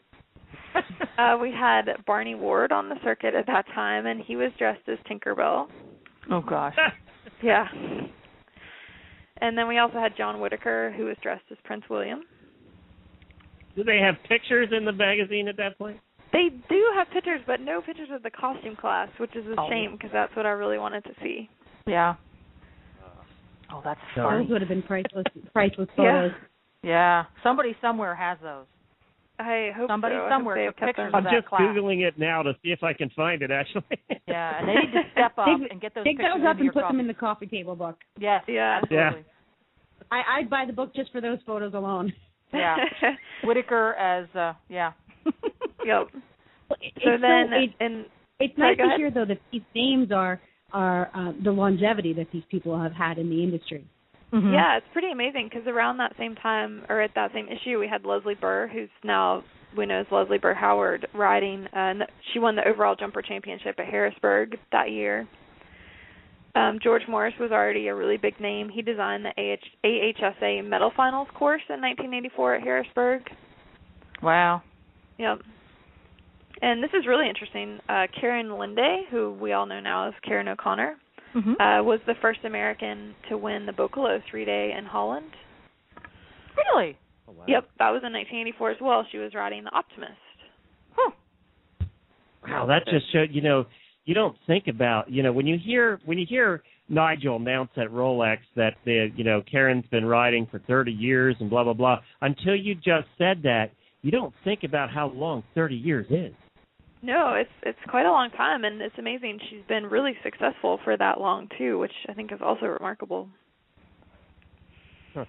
Speaker 9: uh, we had Barney Ward on the circuit at that time, and he was dressed as Tinkerbell.
Speaker 4: Oh, gosh.
Speaker 9: Yeah. And then we also had John Whitaker, who was dressed as Prince William.
Speaker 1: Do they have pictures in the magazine at that point?
Speaker 9: They do have pictures, but no pictures of the costume class, which is a
Speaker 4: Oh.
Speaker 9: shame because that's what I really wanted to see.
Speaker 4: Yeah. Oh, that's
Speaker 1: So-
Speaker 4: funny.
Speaker 3: Those would have been priceless, priceless photos.
Speaker 9: Yeah.
Speaker 4: Yeah. Somebody somewhere has those.
Speaker 9: I hope
Speaker 4: Somebody
Speaker 9: so. I hope
Speaker 4: somewhere
Speaker 9: they
Speaker 4: took
Speaker 9: kept
Speaker 4: pictures
Speaker 9: them.
Speaker 1: I'm
Speaker 4: of that
Speaker 1: just
Speaker 4: class.
Speaker 1: Googling it now to see if I can find it, actually.
Speaker 4: Yeah, and they need to step up
Speaker 3: Dig-
Speaker 4: and get those
Speaker 3: Dig
Speaker 4: pictures
Speaker 3: those up
Speaker 4: into your
Speaker 3: and put
Speaker 4: coffee.
Speaker 3: them in the coffee table book.
Speaker 4: Yes,
Speaker 9: Yeah.
Speaker 4: absolutely.
Speaker 3: I, I'd buy the book just for those photos alone.
Speaker 4: Yeah. Whitaker as, uh, yeah.
Speaker 9: Yep.
Speaker 3: It's
Speaker 9: So then,
Speaker 3: it,
Speaker 9: and
Speaker 3: it's
Speaker 9: Sorry,
Speaker 3: nice
Speaker 9: go
Speaker 3: to
Speaker 9: ahead.
Speaker 3: hear though that these names are are uh, the longevity that these people have had in the industry.
Speaker 4: Mhm.
Speaker 9: yeah, it's pretty amazing because around that same time, or at that same issue, we had Leslie Burr, who's now we know as Leslie Burr Howard, riding. Uh, she won the overall jumper championship at Harrisburg that year. Um, George Morris was already a really big name. He designed the A H S A Medal Finals course in nineteen eighty-four at Harrisburg.
Speaker 4: Wow.
Speaker 9: Yep. And this is really interesting. Uh, Karen Linde, who we all know now as Karen O'Connor,
Speaker 4: Mhm.
Speaker 9: uh, was the first American to win the Bocolo three-day in Holland.
Speaker 4: Really?
Speaker 1: Oh, wow.
Speaker 9: Yep, that was in nineteen eighty-four as well. She was riding the Optimist.
Speaker 4: Huh.
Speaker 1: Wow, that just showed, you know, you don't think about, you know, when you hear when you hear Nigel announce at Rolex that the, you know, Karen's been riding for thirty years and blah blah blah, until you just said that, you don't think about how long thirty years is.
Speaker 9: No, it's it's quite a long time, and it's amazing. She's been really successful for that long too, which I think is also remarkable.
Speaker 1: Huh.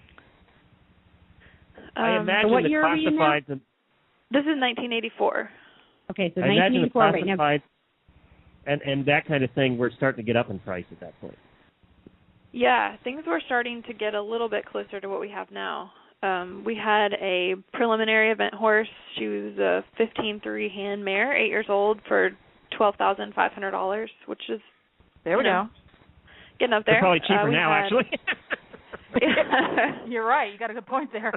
Speaker 1: I
Speaker 9: Um,
Speaker 1: imagine
Speaker 3: what
Speaker 1: the
Speaker 3: year are we in now?
Speaker 1: classifieds. and-
Speaker 9: this is nineteen eighty-four.
Speaker 3: Okay, so
Speaker 1: I imagine the
Speaker 3: nineteen eighty-four right now.
Speaker 1: classifieds and and that kind of thing. We're starting to get up in price at that point.
Speaker 9: Yeah, things were starting to get a little bit closer to what we have now. Um, we had a preliminary event horse. She was a fifteen three hand mare, eight years old, for twelve thousand five hundred dollars, which is
Speaker 4: There we
Speaker 9: you know,
Speaker 4: go.
Speaker 9: getting up
Speaker 1: They're
Speaker 9: there.
Speaker 1: probably cheaper
Speaker 9: Uh, we
Speaker 1: now,
Speaker 9: had-
Speaker 1: actually.
Speaker 4: You're right. You got a good point there.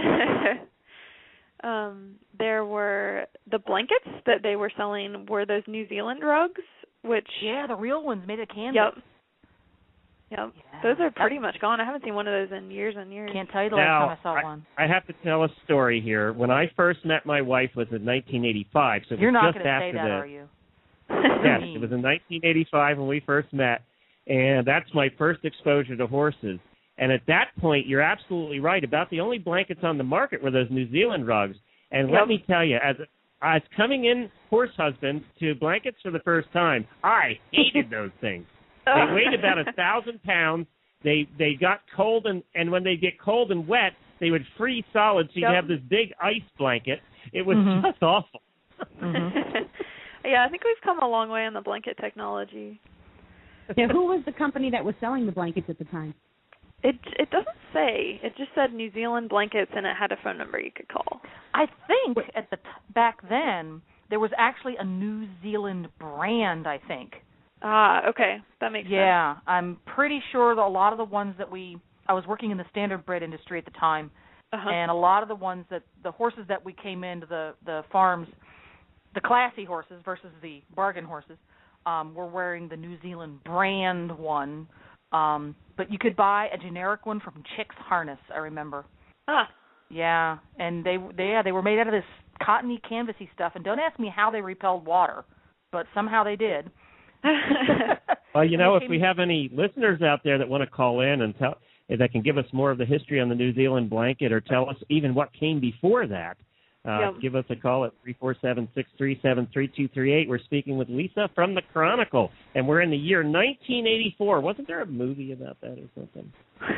Speaker 9: um, there were the blankets that they were selling were those New Zealand rugs, which
Speaker 4: Yeah, the real ones made of canvas.
Speaker 9: yep, yep,
Speaker 4: Yeah.
Speaker 9: those are pretty much gone. I haven't seen one of those in years and years.
Speaker 4: Can't tell you the
Speaker 1: Now,
Speaker 4: last time I saw one.
Speaker 1: I have to tell a story here. When I first met my wife was in nineteen eighty-five, so it
Speaker 4: You're
Speaker 1: was
Speaker 4: not
Speaker 1: just
Speaker 4: going to
Speaker 1: after
Speaker 4: say that,
Speaker 1: the
Speaker 4: are you?
Speaker 1: yes,
Speaker 4: mean.
Speaker 1: it was in nineteen eighty-five when we first met, and that's my first exposure to horses. And at that point, you're absolutely right. About the only blankets on the market were those New Zealand rugs. And
Speaker 9: Yep.
Speaker 1: let me tell you, as as coming in horse husband to blankets for the first time, I hated those things. They weighed about a thousand pounds. They they got cold, and and when they get cold and wet, they would freeze solid. So you'd
Speaker 9: Yep.
Speaker 1: have this big ice blanket. It was
Speaker 4: Mhm.
Speaker 1: just awful.
Speaker 4: Mhm.
Speaker 9: Yeah, I think we've come a long way on the blanket technology.
Speaker 3: Now, who was the company that was selling the blankets at the time?
Speaker 9: It it doesn't say. It just said New Zealand blankets, and it had a phone number you could call.
Speaker 4: I think at the t- back then there was actually a New Zealand brand. I think.
Speaker 9: Ah, okay, that makes sense.
Speaker 4: Yeah, I'm pretty sure that a lot of the ones that we. I was working in the standard bred industry at the time,
Speaker 9: Uh-huh.
Speaker 4: and a lot of the ones that the horses that we came into the the farms, the classy horses versus the bargain horses, um, were wearing the New Zealand brand one. Um, but you could buy a generic one from Chick's Harness. I remember.
Speaker 9: Ah.
Speaker 4: Yeah, and they they yeah they were made out of this cottony, canvasy stuff. And don't ask me how they repelled water, but somehow they did.
Speaker 1: Well, you know,
Speaker 4: They
Speaker 1: if we
Speaker 4: came-
Speaker 1: have any listeners out there that want to call in and tell that can give us more of the history on the New Zealand blanket, or tell us even what came before that, uh,
Speaker 9: Yep.
Speaker 1: give us a call at three four seven, six three seven, three two three eight. We're speaking with Lisa from the Chronicle, and we're in the year nineteen eighty-four. Wasn't there a movie about that or something?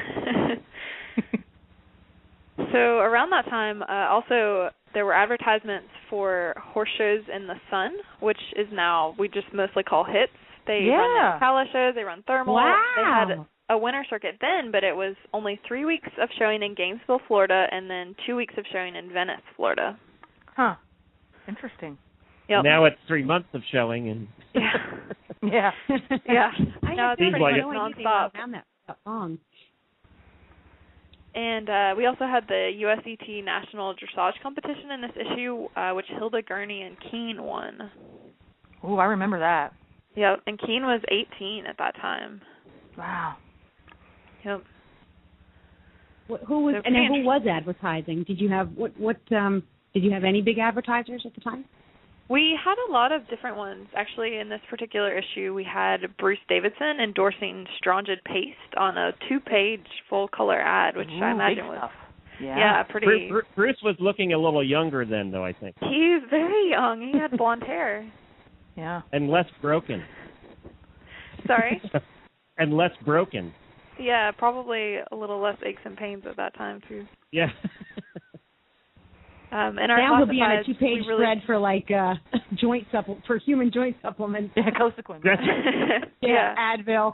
Speaker 9: So around that time, uh, also there were advertisements for horse shows in the Sun, which is now we just mostly call hits. They run
Speaker 4: Yeah.
Speaker 9: the Ocala shows, they run Thermal.
Speaker 3: Wow.
Speaker 9: They had a winter circuit then, but it was only three weeks of showing in Gainesville, Florida, and then two weeks of showing in Venice, Florida.
Speaker 4: Huh. Interesting.
Speaker 9: Yep.
Speaker 1: Now it's three months of showing, and
Speaker 9: yeah,
Speaker 4: yeah,
Speaker 9: yeah.
Speaker 3: I
Speaker 9: Now
Speaker 3: had
Speaker 9: it's
Speaker 1: Seems
Speaker 9: pretty
Speaker 1: like
Speaker 9: much
Speaker 1: it.
Speaker 3: no idea
Speaker 9: nonstop.
Speaker 3: around that, that long.
Speaker 9: And uh, we also had the U S E T National Dressage Competition in this issue, uh, which Hilda Gurney and Keene won.
Speaker 4: Oh, I remember that.
Speaker 9: Yep, and Keene was eighteen at that time.
Speaker 4: Wow.
Speaker 9: Yep.
Speaker 3: Wh- Who was
Speaker 9: So
Speaker 3: and then
Speaker 9: pretty
Speaker 3: who was advertising? Did you have what what um did you have any big advertisers at the time?
Speaker 9: We had a lot of different ones. Actually, in this particular issue, we had Bruce Davidson endorsing Strongid Paste on a two-page full-color ad, which
Speaker 4: Ooh,
Speaker 9: I imagine
Speaker 4: big
Speaker 9: was
Speaker 4: stuff. Yeah.
Speaker 9: yeah pretty.
Speaker 1: Bruce, Bruce- Bruce was looking a little younger then, though, I think,
Speaker 9: He's very young. He had blonde hair.
Speaker 4: Yeah.
Speaker 1: and less broken.
Speaker 9: Sorry.
Speaker 1: and less broken.
Speaker 9: Yeah, probably a little less aches and pains at that time too.
Speaker 1: Yeah.
Speaker 9: Um, and our
Speaker 3: Now he'll be on a
Speaker 9: classifieds,
Speaker 3: two-page
Speaker 9: we really,
Speaker 3: spread for like uh joint supple for human joint supplements.
Speaker 4: Yeah, Cosequin.
Speaker 1: That's
Speaker 3: yeah, Advil.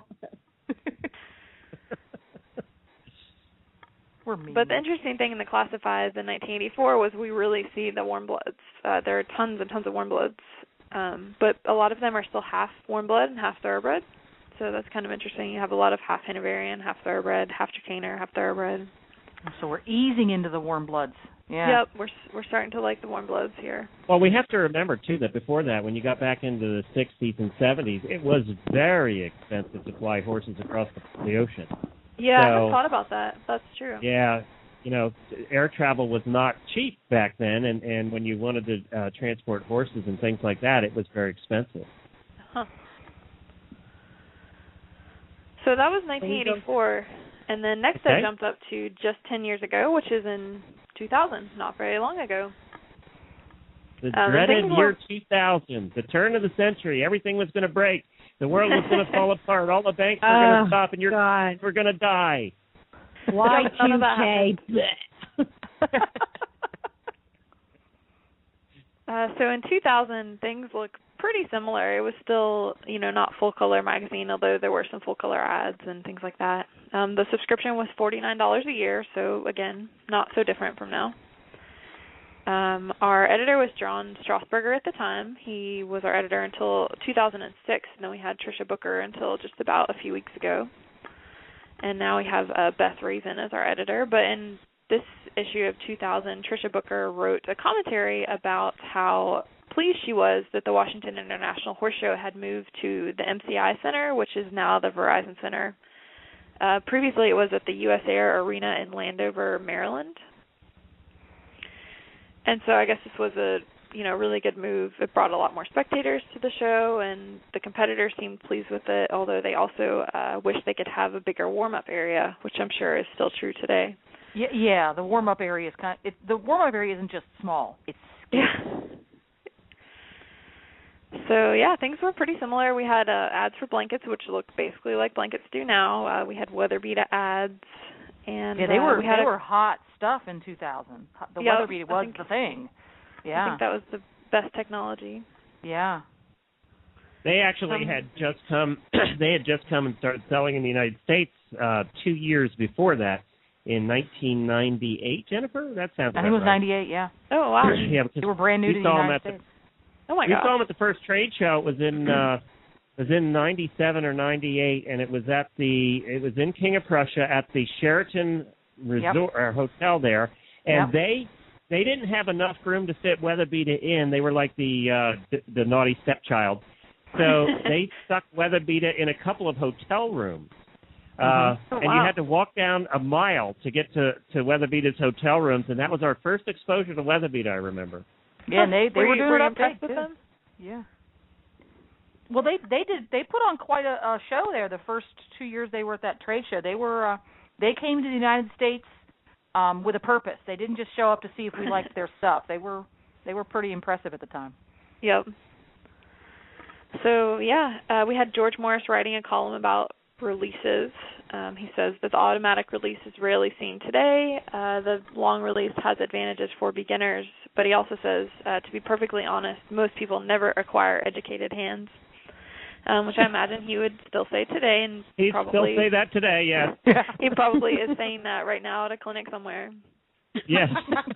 Speaker 4: We're mean.
Speaker 9: But the interesting thing in the classifieds in nineteen eighty-four was we really see the warm bloods. Uh, there are tons and tons of warm bloods, um, but a lot of them are still half warm blood and half thoroughbred. So that's kind of interesting. You have a lot of half Hanoverian, half thoroughbred, half Chicaner, half thoroughbred.
Speaker 4: So we're easing into the warm bloods. Yeah.
Speaker 9: Yep, we're we're starting to like the warm bloods here.
Speaker 1: Well, we have to remember, too, that before that, when you got back into the sixties and seventies, it was very expensive to fly horses across the, the ocean.
Speaker 9: Yeah,
Speaker 1: So-
Speaker 9: I hadn't thought about that. That's true.
Speaker 1: Yeah, you know, air travel was not cheap back then, and, and when you wanted to uh, transport horses and things like that, it was very expensive.
Speaker 9: Huh. So that was nineteen eighty-four, and then next
Speaker 1: Okay.
Speaker 9: I jumped up to just ten years ago, which is in two thousand, not very long ago.
Speaker 1: The
Speaker 9: Um,
Speaker 1: dreaded
Speaker 9: things
Speaker 1: year
Speaker 9: were-
Speaker 1: two thousand, the turn of the century, everything was going to break. The world was going to fall apart. All the banks were going
Speaker 3: Oh,
Speaker 1: to stop, and you're
Speaker 3: God.
Speaker 1: we're going to die.
Speaker 3: Y
Speaker 9: None of
Speaker 3: two
Speaker 9: that
Speaker 3: K.
Speaker 9: Uh, so in two thousand, things look pretty similar. It was still, you know, not full color magazine, although there were some full color ads and things like that. Um, the subscription was forty-nine dollars a year, so again, not so different from now. Um, our editor was John Strasburger at the time. He was our editor until two thousand six, and then we had Tricia Booker until just about a few weeks ago. And now we have uh, Beth Raven as our editor. But in this issue of two thousand, Tricia Booker wrote a commentary about how pleased she was that the Washington International Horse Show had moved to the M C I Center, which is now the Verizon Center. Uh, previously, it was at the U S Air Arena in Landover, Maryland. And so I guess this was a, you know, really good move. It brought a lot more spectators to the show, and the competitors seemed pleased with it, although they also uh, wish they could have a bigger warm-up area, which I'm sure is still true today.
Speaker 4: Yeah, yeah. The warm up area is kind of, it, the warm up area isn't just small; it's scary.
Speaker 9: Yeah. So yeah, things were pretty similar. We had uh, ads for blankets, which looked basically like blankets do now. Uh, we had weather beater ads, and
Speaker 4: Yeah, they
Speaker 9: uh,
Speaker 4: were
Speaker 9: we had
Speaker 4: they
Speaker 9: a,
Speaker 4: were hot stuff in two thousand. The
Speaker 9: Yep,
Speaker 4: weather beater
Speaker 9: I
Speaker 4: was
Speaker 9: think-
Speaker 4: the thing.
Speaker 9: I
Speaker 4: Yeah,
Speaker 9: think that was the best technology.
Speaker 4: yeah.
Speaker 1: They actually
Speaker 9: Um,
Speaker 1: had just come. They had just come and started selling in the United States uh, two years before that, in nineteen ninety-eight. Jennifer, that sounds.
Speaker 4: I
Speaker 1: about
Speaker 4: think it was
Speaker 1: right.
Speaker 4: ninety-eight. Yeah,
Speaker 9: Oh wow!
Speaker 1: Yeah, because
Speaker 4: they were brand new
Speaker 1: we
Speaker 4: to the
Speaker 1: saw 'em
Speaker 4: United
Speaker 1: at the-
Speaker 4: States.
Speaker 9: Oh my
Speaker 1: we
Speaker 9: god!
Speaker 1: saw them at the first trade show. It was in uh, it was in ninety-seven or ninety-eight, and it was at the it was in King of Prussia at the Sheraton Resort or hotel there, and
Speaker 4: Yep.
Speaker 1: they they didn't have enough room to fit Weatherbeeta in. They were like the uh, the, the naughty stepchild, so they stuck Weatherbeeta in a couple of hotel rooms. Uh,
Speaker 9: Mm-hmm. Oh,
Speaker 1: and
Speaker 9: wow.
Speaker 1: you had to walk down a mile to get to to Weatherbeeta's hotel rooms, and that was our first exposure to Weatherbeeta. I remember.
Speaker 4: Yeah, and they they
Speaker 9: were
Speaker 4: were
Speaker 9: you,
Speaker 4: doing
Speaker 9: were
Speaker 4: it
Speaker 9: you
Speaker 4: up
Speaker 9: impressed
Speaker 4: big,
Speaker 9: with
Speaker 4: too.
Speaker 9: them?
Speaker 4: Yeah. Well, they they did they put on quite a, a show there. The first two years they were at that trade show, they were uh, they came to the United States um, with a purpose. They didn't just show up to see if we liked their stuff. They were they were pretty impressive at the time.
Speaker 9: Yep. So yeah, uh, we had George Morris writing a column about releases. Um, he says that the automatic release is rarely seen today. Uh, the long release has advantages for beginners, but he also says, uh, to be perfectly honest, most people never acquire educated hands. um, which I imagine he would still say today, and
Speaker 1: He'd
Speaker 9: probably
Speaker 1: still say that today, yeah.
Speaker 9: he probably is saying that right now at a clinic somewhere.
Speaker 1: Yes.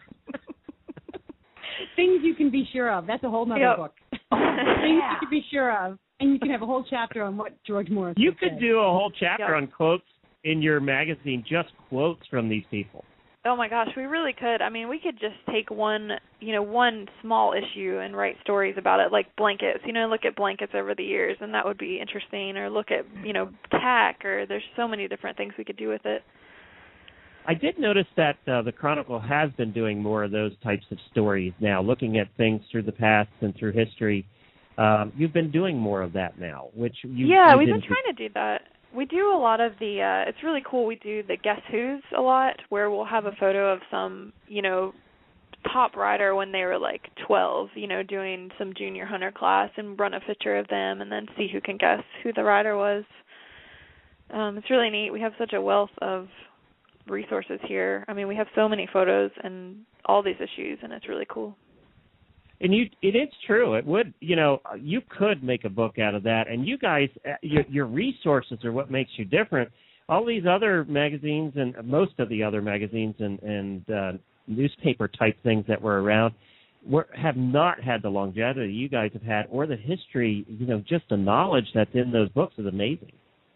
Speaker 3: Things you can be sure of. That's a whole nother
Speaker 9: Yep.
Speaker 3: book. Things
Speaker 9: Yeah.
Speaker 3: you can be sure of. And you can have a whole chapter on what George Morris
Speaker 1: You
Speaker 3: would
Speaker 1: could
Speaker 3: say.
Speaker 1: do a whole chapter
Speaker 9: Yep.
Speaker 1: on quotes in your magazine, just quotes from these people.
Speaker 9: Oh my gosh, we really could. I mean, we could just take one, you know, one small issue and write stories about it, like blankets. You know, look at blankets over the years, and that would be interesting. Or look at, you know, tack. Or there's so many different things we could do with it.
Speaker 1: I did notice that uh, the Chronicle has been doing more of those types of stories now, looking at things through the past and through history. Um, you've been doing more of that now, which you
Speaker 9: yeah,
Speaker 1: you
Speaker 9: we've been
Speaker 1: didn't
Speaker 9: trying to do that. We do a lot of the. Uh, it's really cool. We do the Guess Who's a lot, where we'll have a photo of some, you know, top rider when they were like twelve, you know, doing some junior hunter class, and run a picture of them, and then see who can guess who the rider was. Um, it's really neat. We have such a wealth of resources here. I mean, we have so many photos and all these issues, and it's really cool.
Speaker 1: And you, it is true. It would, you know, you could make a book out of that. And you guys, uh, your, your resources are what makes you different. All these other magazines and most of the other magazines and, and uh, newspaper type things that were around were, have not had the longevity you guys have had, or the history. You know, just the knowledge that's in those books is amazing.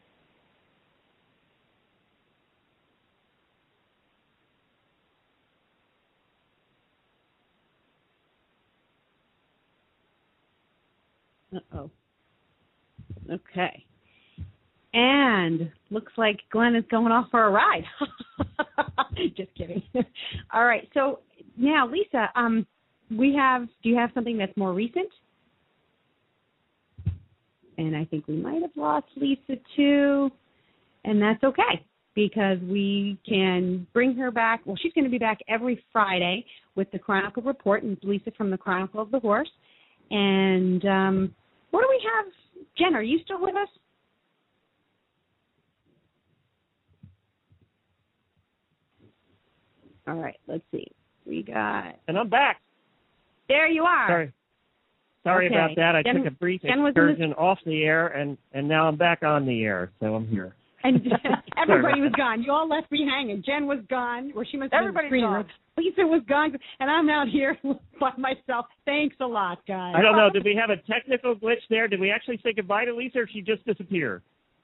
Speaker 3: Uh-oh. Okay. And looks like Glenn is going off for a ride. Just kidding. All right. So now, Lisa, um, we have, do you have something that's more recent? And I think we might have lost Lisa too. And that's okay, because we can bring her back. Well, she's going to be back every Friday with the Chronicle Report, and Lisa from the Chronicle of the Horse. And um, what do we have? Jen, are you still with us? All right, let's see. We got...
Speaker 1: And I'm back.
Speaker 3: There you are.
Speaker 1: Sorry. Sorry
Speaker 3: Okay.
Speaker 1: about that. I
Speaker 3: Jen,
Speaker 1: took a brief
Speaker 3: Jen was in
Speaker 1: excursion off the air, and, and now I'm back on the air, so I'm here.
Speaker 3: And everybody was gone. You all left me hanging. Jen was gone, or she must have been in the
Speaker 4: Everybody's
Speaker 3: screening
Speaker 4: gone.
Speaker 3: room. Lisa was gone, and I'm out here by myself. Thanks a lot, guys.
Speaker 1: I don't know. Did we have a technical glitch there? Did we actually say goodbye to Lisa, or she just disappeared?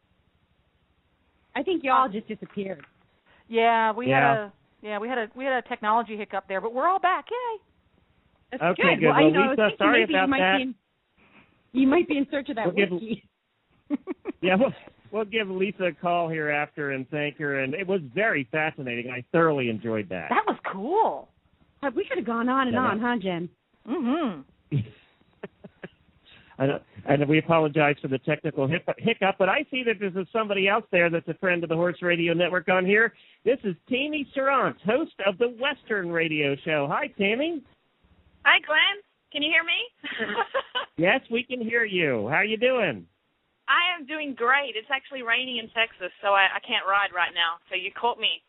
Speaker 3: I think you all just disappeared.
Speaker 4: Yeah, we
Speaker 1: Yeah.
Speaker 4: had a yeah we had a we had a technology hiccup there, but we're all back. Yay!
Speaker 3: That's
Speaker 1: Okay,
Speaker 3: good.
Speaker 1: good.
Speaker 3: Well, I
Speaker 1: Well,
Speaker 3: know, I was
Speaker 1: Lisa,
Speaker 3: thinking
Speaker 1: sorry
Speaker 3: maybe
Speaker 1: about
Speaker 3: you might
Speaker 1: that.
Speaker 3: Be in, you might be in search of that
Speaker 1: We'll give-
Speaker 3: whiskey.
Speaker 1: Yeah, we'll, we'll give Lisa a call here after and thank her. And it was very fascinating. I thoroughly enjoyed that.
Speaker 4: That was cool.
Speaker 3: We could have gone on and
Speaker 1: Yeah,
Speaker 3: on, huh, Jen?
Speaker 4: Mm-hmm.
Speaker 1: and, and we apologize for the technical hip- hiccup, but I see that this is somebody else there that's a friend of the Horse Radio Network on here. This is Tammy Serrant, host of the Western Radio Show. Hi, Tammy.
Speaker 10: Hi, Glenn. Can you hear me?
Speaker 1: Yes, we can hear you. How are you doing?
Speaker 10: I am doing great. It's actually raining in Texas, so I, I can't ride right now. So you caught me.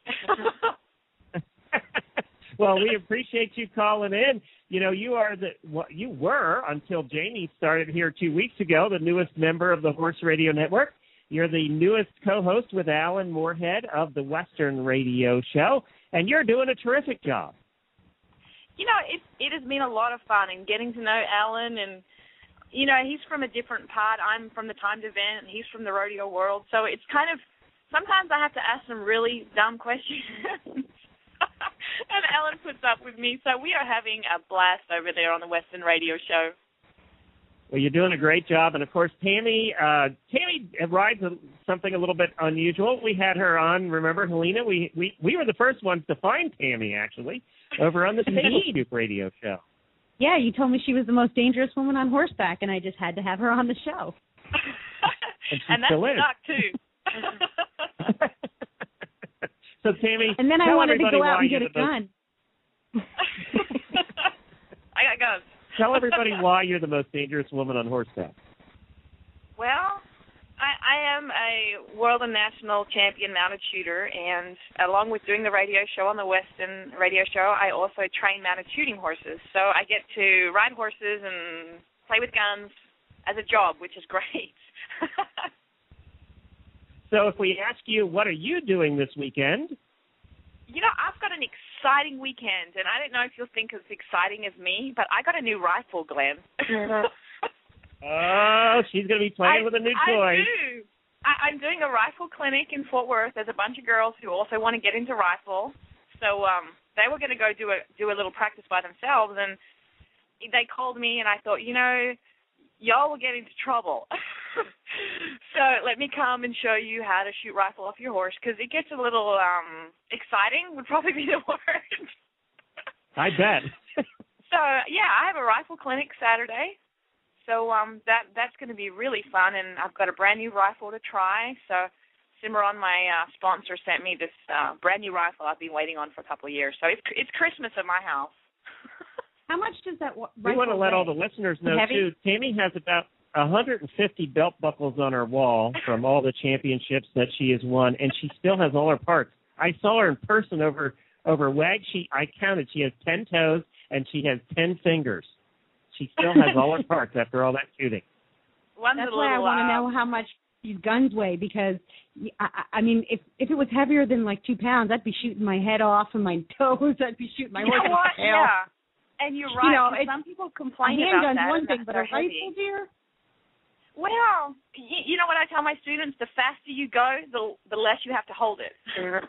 Speaker 1: Well, we appreciate you calling in. You know, you are the well, you were until Jamie started here two weeks ago, the newest member of the Horse Radio Network. You're the newest co-host with Alan Moorhead of the Western Radio Show, and you're doing a terrific job.
Speaker 10: You know, it it has been a lot of fun and getting to know Alan, and you know, he's from a different part. I'm from the timed event, and he's from the rodeo world. So it's kind of sometimes I have to ask some really dumb questions. And Alan puts up with me, so we are having a blast over there on the Western Radio Show.
Speaker 1: Well, you're doing a great job, and of course, Tammy. Uh, Tammy rides a, something a little bit unusual. We had her on. Remember, Helena? We we we were the first ones to find Tammy actually over on the Stable Scoop Radio Show.
Speaker 3: Yeah, you told me she was the most dangerous woman on horseback, and I just had to have her on the show.
Speaker 1: And, she
Speaker 10: and that's
Speaker 1: still is.
Speaker 10: stuck too.
Speaker 1: So, Tammy,
Speaker 3: and then I
Speaker 1: tell
Speaker 3: wanted to
Speaker 1: everybody
Speaker 3: go out
Speaker 1: why
Speaker 3: and get
Speaker 1: you're
Speaker 3: a
Speaker 1: the most-
Speaker 3: gun.
Speaker 10: I got guns.
Speaker 1: Tell everybody why you're the most dangerous woman on horseback.
Speaker 10: Well, I, I am a world and national champion mounted shooter, and along with doing the radio show on the Western Radio Show, I also train mounted shooting horses. So I get to ride horses and play with guns as a job, which is great.
Speaker 1: So if we ask you, what are you doing this weekend?
Speaker 10: You know, I've got an exciting weekend, and I don't know if you'll think it's exciting as me, but I got a new rifle, Glenn.
Speaker 1: Oh, she's going to be playing
Speaker 10: I,
Speaker 1: with a new
Speaker 10: I
Speaker 1: toy.
Speaker 10: do. I, I'm doing a rifle clinic in Fort Worth. There's a bunch of girls who also want to get into rifle. So um, they were going to go do a do a little practice by themselves, and they called me, and I thought, you know, y'all will get into trouble. So let me come and show you how to shoot rifle off your horse, because it gets a little um, exciting, would probably be the word.
Speaker 1: I bet.
Speaker 10: So, yeah, I have a rifle clinic Saturday. So um, that that's going to be really fun, and I've got a brand-new rifle to try. So Cimarron, my uh, sponsor, sent me this uh, brand-new rifle I've been waiting on for a couple of years. So it's, it's Christmas at my house.
Speaker 3: How much does that rifle
Speaker 1: We want to let
Speaker 3: weigh?
Speaker 1: all the listeners know,
Speaker 3: Heavy?
Speaker 1: too, Tammy has about one hundred fifty belt buckles on her wall from all the championships that she has won, and she still has all her parts. I saw her in person over over WAG. She, I counted. She has ten toes, and she has ten fingers. She still has all her parts after all that shooting.
Speaker 10: One's
Speaker 3: That's
Speaker 10: a
Speaker 3: why I
Speaker 10: little,
Speaker 3: want to
Speaker 10: uh,
Speaker 3: know how much these guns weigh, because, I, I mean, if if it was heavier than like two pounds, I'd be shooting my head off and my toes. I'd be shooting my
Speaker 10: You
Speaker 3: horse
Speaker 10: know what?
Speaker 3: in the tail.
Speaker 10: Yeah. And you're right.
Speaker 3: You know,
Speaker 10: 'cause
Speaker 3: it's-
Speaker 10: some people
Speaker 3: A
Speaker 10: complain about
Speaker 3: handgun's
Speaker 10: that.
Speaker 3: one
Speaker 10: and
Speaker 3: thing,
Speaker 10: that
Speaker 3: but
Speaker 10: they're
Speaker 3: a rifle,
Speaker 10: heavy.
Speaker 3: dear?
Speaker 10: Well, you, you know what I tell my students? The faster you go, the the less you have to hold it.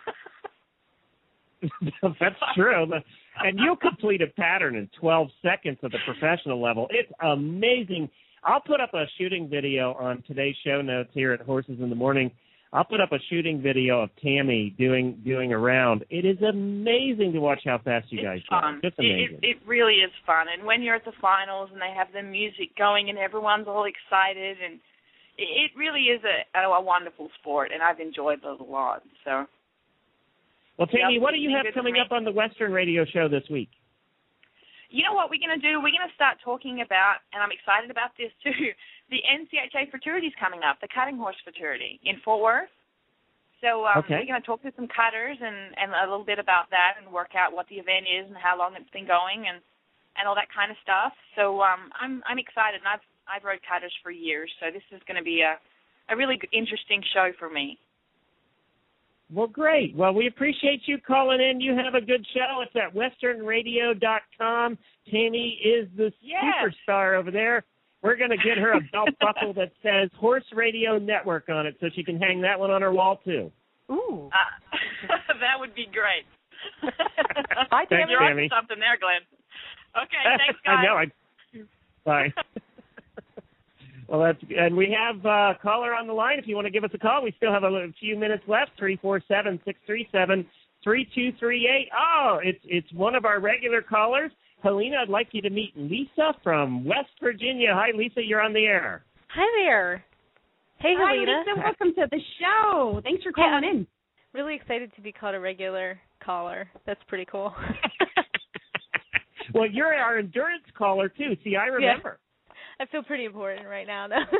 Speaker 1: That's true. And you'll complete a pattern in twelve seconds at the professional level. It's amazing. I'll put up a shooting video on today's show notes here at Horses in the Morning. I'll put up a shooting video of Tammy doing doing a round. It is amazing to watch how fast you guys
Speaker 10: It's
Speaker 1: go.
Speaker 10: fun.
Speaker 1: Just amazing.
Speaker 10: It, it, it really is fun. And when you're at the finals and they have the music going and everyone's all excited, and it, it really is a, a, a wonderful sport, and I've enjoyed it a lot. So.
Speaker 1: Well, Tammy,
Speaker 10: Yep,
Speaker 1: what do you
Speaker 10: it's
Speaker 1: have
Speaker 10: good
Speaker 1: coming
Speaker 10: for me.
Speaker 1: up on the Western Radio Show this week?
Speaker 10: You know what we're going to do? We're going to start talking about, and I'm excited about this too, the N C H A fraternities coming up, the Cutting Horse Fraternity in Fort Worth. So um,
Speaker 1: Okay.
Speaker 10: we're going to talk to some cutters and, and a little bit about that and work out what the event is and how long it's been going and, and all that kind of stuff. So um, I'm I'm excited, and I've I've rode cutters for years, so this is going to be a, a really good, interesting show for me.
Speaker 1: Well, great. Well, we appreciate you calling in. You have a good show. It's at western radio dot com. Tammy is the
Speaker 10: Yes.
Speaker 1: superstar over there. We're going to get her a belt buckle that says Horse Radio Network on it so she can hang that one on her wall, too.
Speaker 4: Ooh.
Speaker 10: Uh, that would be great.
Speaker 4: Bye,
Speaker 1: Thanks,
Speaker 10: You're on
Speaker 1: Tammy.
Speaker 10: to something there, Glenn. Okay, thanks, guys.
Speaker 1: I know. I, bye. Well, that's and we have a caller on the line. If you want to give us a call, we still have a few minutes left. Three four seven six three seven three two three eight. Oh, it's it's one of our regular callers, Helena. I'd like you to meet Lisa from West Virginia. Hi, Lisa. You're on the air.
Speaker 11: Hi there. Hey,
Speaker 3: Hi,
Speaker 11: Helena.
Speaker 3: Lisa. Welcome to the show. Thanks for calling in.
Speaker 11: Really excited to be called a regular caller. That's pretty cool.
Speaker 1: Well, you're our endurance caller too. See, I remember.
Speaker 11: I feel pretty important right now, though.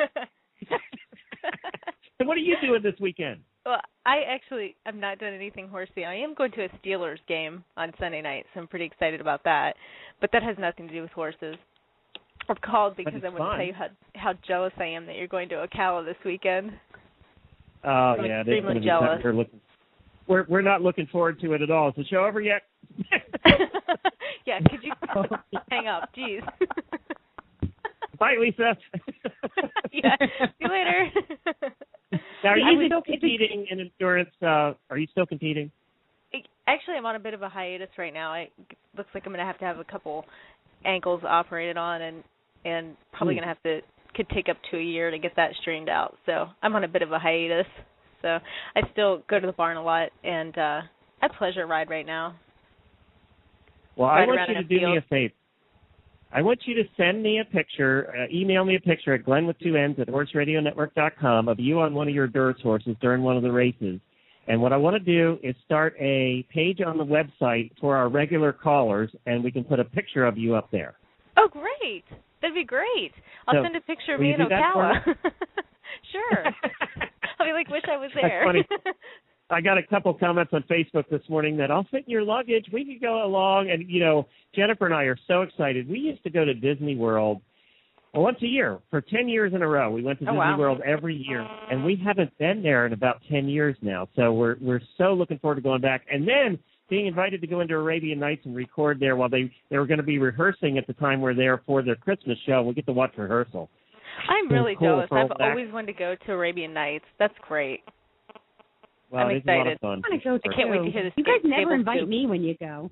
Speaker 1: So what are you doing this weekend?
Speaker 11: Well, I actually I'm not doing anything horsey. I am going to a Steelers game on Sunday night, so I'm pretty excited about that. But that has nothing to do with horses. I've called because
Speaker 1: it's
Speaker 11: I want
Speaker 1: fun.
Speaker 11: to tell you how how jealous I am that you're going to Ocala this weekend.
Speaker 1: Oh,
Speaker 11: I'm
Speaker 1: yeah, it's
Speaker 11: extremely
Speaker 1: going to be
Speaker 11: jealous.
Speaker 1: something we're looking. We're we're not looking forward to it at all. Is the show over yet?
Speaker 11: Yeah, could you hang up? Jeez.
Speaker 1: Bye, Lisa.
Speaker 11: Yeah, see you later.
Speaker 1: Now, are
Speaker 11: I
Speaker 1: you
Speaker 11: was-
Speaker 1: still competing in endurance? Uh, are you still competing?
Speaker 11: Actually, I'm on a bit of a hiatus right now. It looks like I'm going to have to have a couple ankles operated on, and and probably
Speaker 1: Ooh.
Speaker 11: going to have to could take up to a year to get that straightened out. So I'm on a bit of a hiatus. So I still go to the barn a lot, and uh, I pleasure ride right now.
Speaker 1: Well,
Speaker 11: Ride
Speaker 1: I want
Speaker 11: around
Speaker 1: you
Speaker 11: in
Speaker 1: to
Speaker 11: a
Speaker 1: do me
Speaker 11: field.
Speaker 1: a favor. I want you to send me a picture, uh, email me a picture at Glenn with two N's at horse radio network dot com of you on one of your endurance horses during one of the races. And what I want to do is start a page on the website for our regular callers, and we can put a picture of you up there.
Speaker 11: Oh, great. That'd be great. I'll
Speaker 1: So,
Speaker 11: send a picture of
Speaker 1: will
Speaker 11: me
Speaker 1: you
Speaker 11: in
Speaker 1: do that for
Speaker 11: Ocala. Sure. I'll be like, wish I was there.
Speaker 1: That's funny. I got a couple comments on Facebook this morning that I'll fit in your luggage. We could go along. And, you know, Jennifer and I are so excited. We used to go to Disney World Well, once a year for ten years in a row. We went to
Speaker 4: Oh,
Speaker 1: Disney
Speaker 4: wow.
Speaker 1: World every year, and we haven't been there in about ten years now. So we're we're so looking forward to going back. And then being invited to go into Arabian Nights and record there while they, they were going to be rehearsing at the time we're there for their Christmas show. We get to watch rehearsal.
Speaker 11: I'm
Speaker 1: So
Speaker 11: really
Speaker 1: cool
Speaker 11: jealous.
Speaker 1: for all
Speaker 11: I've
Speaker 1: that.
Speaker 11: always wanted to go to Arabian Nights. That's great.
Speaker 1: Well,
Speaker 11: I'm
Speaker 1: it is a lot
Speaker 11: excited.
Speaker 1: of fun.
Speaker 3: I want to go.
Speaker 11: I can't wait to hear this
Speaker 3: You guys
Speaker 11: big
Speaker 3: never
Speaker 11: table
Speaker 3: invite
Speaker 11: scoop.
Speaker 3: me when you go.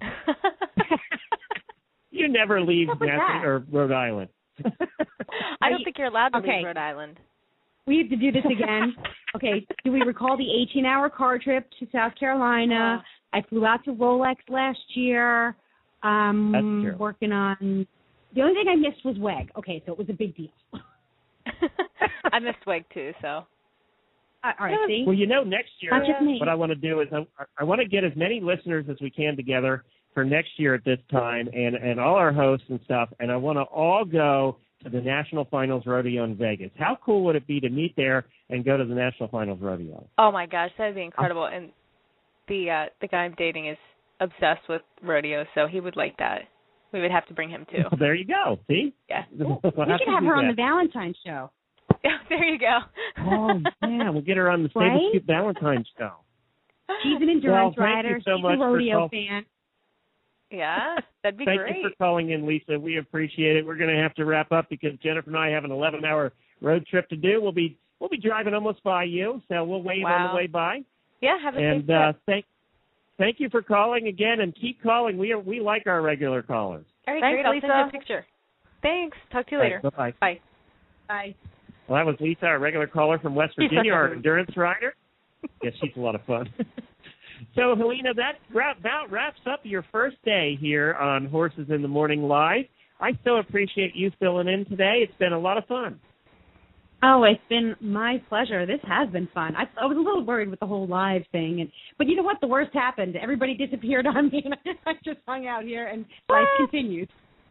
Speaker 1: You never leave
Speaker 3: What's up with
Speaker 1: Massachusetts
Speaker 3: that?
Speaker 1: or Rhode Island.
Speaker 11: I don't think you're allowed to
Speaker 3: Okay.
Speaker 11: leave Rhode Island.
Speaker 3: We have to do this again. Okay, do we recall the eighteen-hour car trip to South Carolina? I flew out to Rolex last year. Um,
Speaker 1: That's true.
Speaker 3: Working on. The only thing I missed was W E G. Okay, so it was a big deal.
Speaker 11: I missed W E G too, so.
Speaker 3: All right, see?
Speaker 1: Well, you know, next year,
Speaker 3: Not just me.
Speaker 1: what I want to do is I, I want to get as many listeners as we can together for next year at this time, and, and all our hosts and stuff, and I want to all go to the National Finals Rodeo in Vegas. How cool would it be to meet there and go to the National Finals Rodeo?
Speaker 11: Oh my gosh, that'd be incredible. And the uh the guy I'm dating is obsessed with rodeo, so he would like that. We would have to bring him too.
Speaker 1: Well, there you go. See?
Speaker 11: Yeah.
Speaker 1: We'll
Speaker 3: We
Speaker 1: have
Speaker 3: should
Speaker 1: to
Speaker 3: have
Speaker 1: do
Speaker 3: her on
Speaker 1: that.
Speaker 3: the Valentine's show.
Speaker 11: There you go.
Speaker 1: Oh, yeah, we'll get her on the Stable
Speaker 3: Right?
Speaker 1: Scoop Valentine's show.
Speaker 3: She's an endurance
Speaker 1: Well, thank you
Speaker 3: rider.
Speaker 1: so
Speaker 3: She's
Speaker 1: much
Speaker 3: a
Speaker 1: for
Speaker 3: rodeo
Speaker 1: call-
Speaker 3: fan.
Speaker 11: Yeah, that'd be
Speaker 1: Thank
Speaker 11: great.
Speaker 1: you for calling in, Lisa. We appreciate it. We're going to have to wrap up because Jennifer and I have an eleven-hour road trip to do. We'll be we'll be driving almost by you, so we'll wave on
Speaker 11: Wow.
Speaker 1: the way by.
Speaker 11: Yeah, have a
Speaker 1: And
Speaker 11: safe
Speaker 1: uh,
Speaker 11: trip.
Speaker 1: thank thank you for calling again, and keep calling. We are, we like our regular callers.
Speaker 11: All right,
Speaker 4: Thanks,
Speaker 11: great. I'll
Speaker 4: Lisa.
Speaker 11: send you a picture. Thanks. Talk to you later.
Speaker 1: Bye bye.
Speaker 11: Bye.
Speaker 3: Bye.
Speaker 1: Well, that was Lisa, our regular caller from West
Speaker 11: She's
Speaker 1: Virginia,
Speaker 11: such a
Speaker 1: our
Speaker 11: hoot.
Speaker 1: endurance rider. Yes, she's a lot of fun. So, Helena, that wrap, about wraps up your first day here on Horses in the Morning Live. I so appreciate you filling in today. It's been a lot of fun.
Speaker 3: Oh, it's been my pleasure. This has been fun. I, I was a little worried with the whole live thing, and but you know what? The worst happened. Everybody disappeared on me, and I just hung out here, and life continued.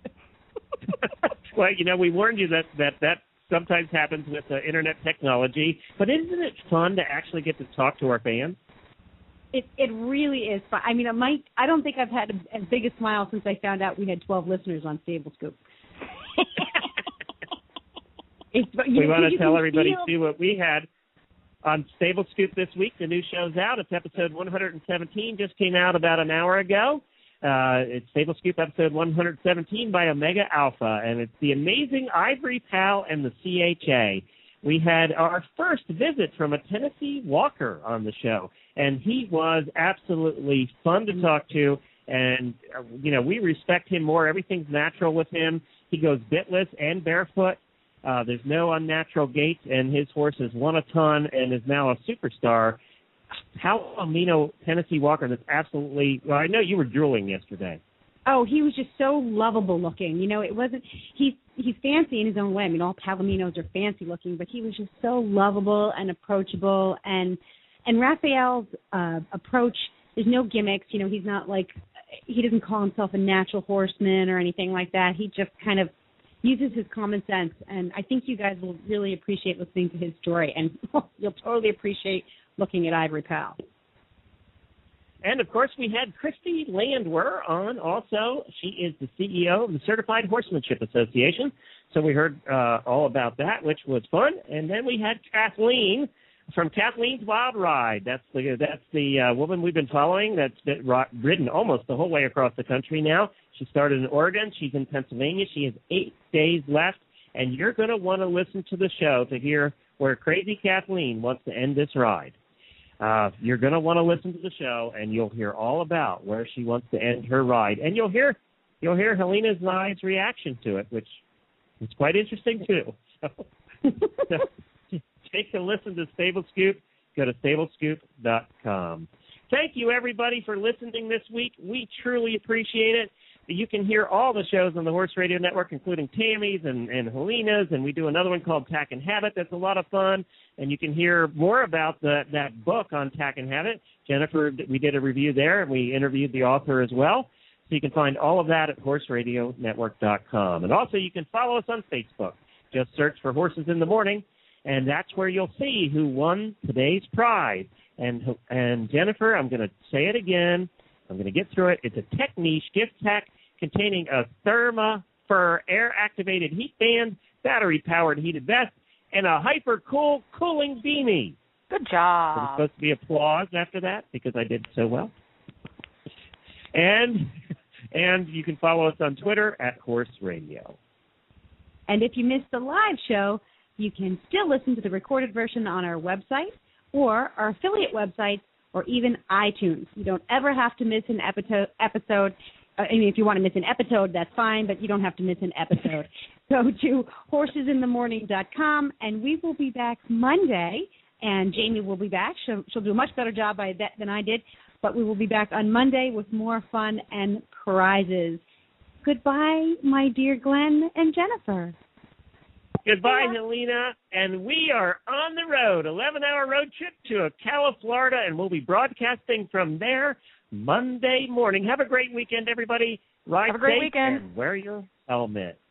Speaker 1: Well, you know, we warned you that that, that sometimes happens with uh, Internet technology, but isn't it fun to actually get to talk to our fans?
Speaker 3: It it really is fun. I mean, it might. I don't think I've had a, as big a smile since I found out we had twelve listeners on Stable Scoop. It's, you,
Speaker 1: We want
Speaker 3: you
Speaker 1: to tell
Speaker 3: can
Speaker 1: everybody,
Speaker 3: feel-
Speaker 1: too, what we had on Stable Scoop this week. The new show's out. It's episode one hundred seventeen, just came out about an hour ago. Uh, it's Stable Scoop episode one hundred seventeen by Omega Alpha, and it's the amazing Ivory Pal and the C H A. We had our first visit from a Tennessee Walker on the show, and he was absolutely fun to talk to, and, uh, you know, we respect him more. Everything's natural with him. He goes bitless and barefoot. Uh, there's no unnatural gaits, and his horse has won a ton and is now a superstar. Palomino Tennessee Walker, that's absolutely, well, I know you were drooling yesterday.
Speaker 3: Oh, he was just so lovable looking. You know, it wasn't. He's he's fancy in his own way. I mean, all Palominos are fancy looking, but he was just so lovable and approachable. And and Raphael's uh, approach, there's no gimmicks. You know, he's not like, he doesn't call himself a natural horseman or anything like that. He just kind of uses his common sense. And I think you guys will really appreciate listening to his story, and you'll totally appreciate looking at Ivory Pal.
Speaker 1: And, of course, we had Christy Landwehr on also. She is the C E O of the Certified Horsemanship Association. So we heard uh, all about that, which was fun. And then we had Kathleen from Kathleen's Wild Ride. That's the that's the uh, woman we've been following that's been ridden almost the whole way across the country now. She started in Oregon. She's in Pennsylvania. She has eight days left. And you're going to want to listen to the show to hear where Crazy Kathleen wants to end this ride. Uh, you're going to want to listen to the show, and you'll hear all about where she wants to end her ride. And you'll hear you'll hear Helena's and I's reaction to it, which is quite interesting, too. So, so take a listen to Stable Scoop. Go to stable scoop dot com. Thank you, everybody, for listening this week. We truly appreciate it. You can hear all the shows on the Horse Radio Network, including Tammy's and, and Helena's, and we do another one called Tack and Habit that's a lot of fun. And you can hear more about the, that book on Tack and Habit. Jennifer, we did a review there, and we interviewed the author as well. So you can find all of that at horse radio network dot com. And also you can follow us on Facebook. Just search for Horses in the Morning, and that's where you'll see who won today's prize. And, and Jennifer, I'm going to say it again. I'm going to get through it. It's a Tech Niche gift pack containing a Therma Fur air-activated heat band, battery-powered heated vest, and a hyper-cool cooling beanie.
Speaker 4: Good job.
Speaker 1: There's supposed to be applause after that because I did so well. And and you can follow us on Twitter at Horse Radio.
Speaker 3: And if you missed the live show, you can still listen to the recorded version on our website or our affiliate websites or even iTunes. You don't ever have to miss an episode. episode. I mean, if you want to miss an episode, that's fine, but you don't have to miss an episode. Go to horses in the morning dot com, and we will be back Monday, and Jamie will be back. She'll, she'll do a much better job by that than I did, but we will be back on Monday with more fun and prizes. Goodbye, my dear Glenn and Jennifer.
Speaker 1: Goodbye, Helena, and we are on the road, eleven-hour road trip to Ocala, Florida, and we'll be broadcasting from there Monday morning. Have a great weekend, everybody. Ride
Speaker 4: Have a great
Speaker 1: safe
Speaker 4: weekend.
Speaker 1: and wear your helmet.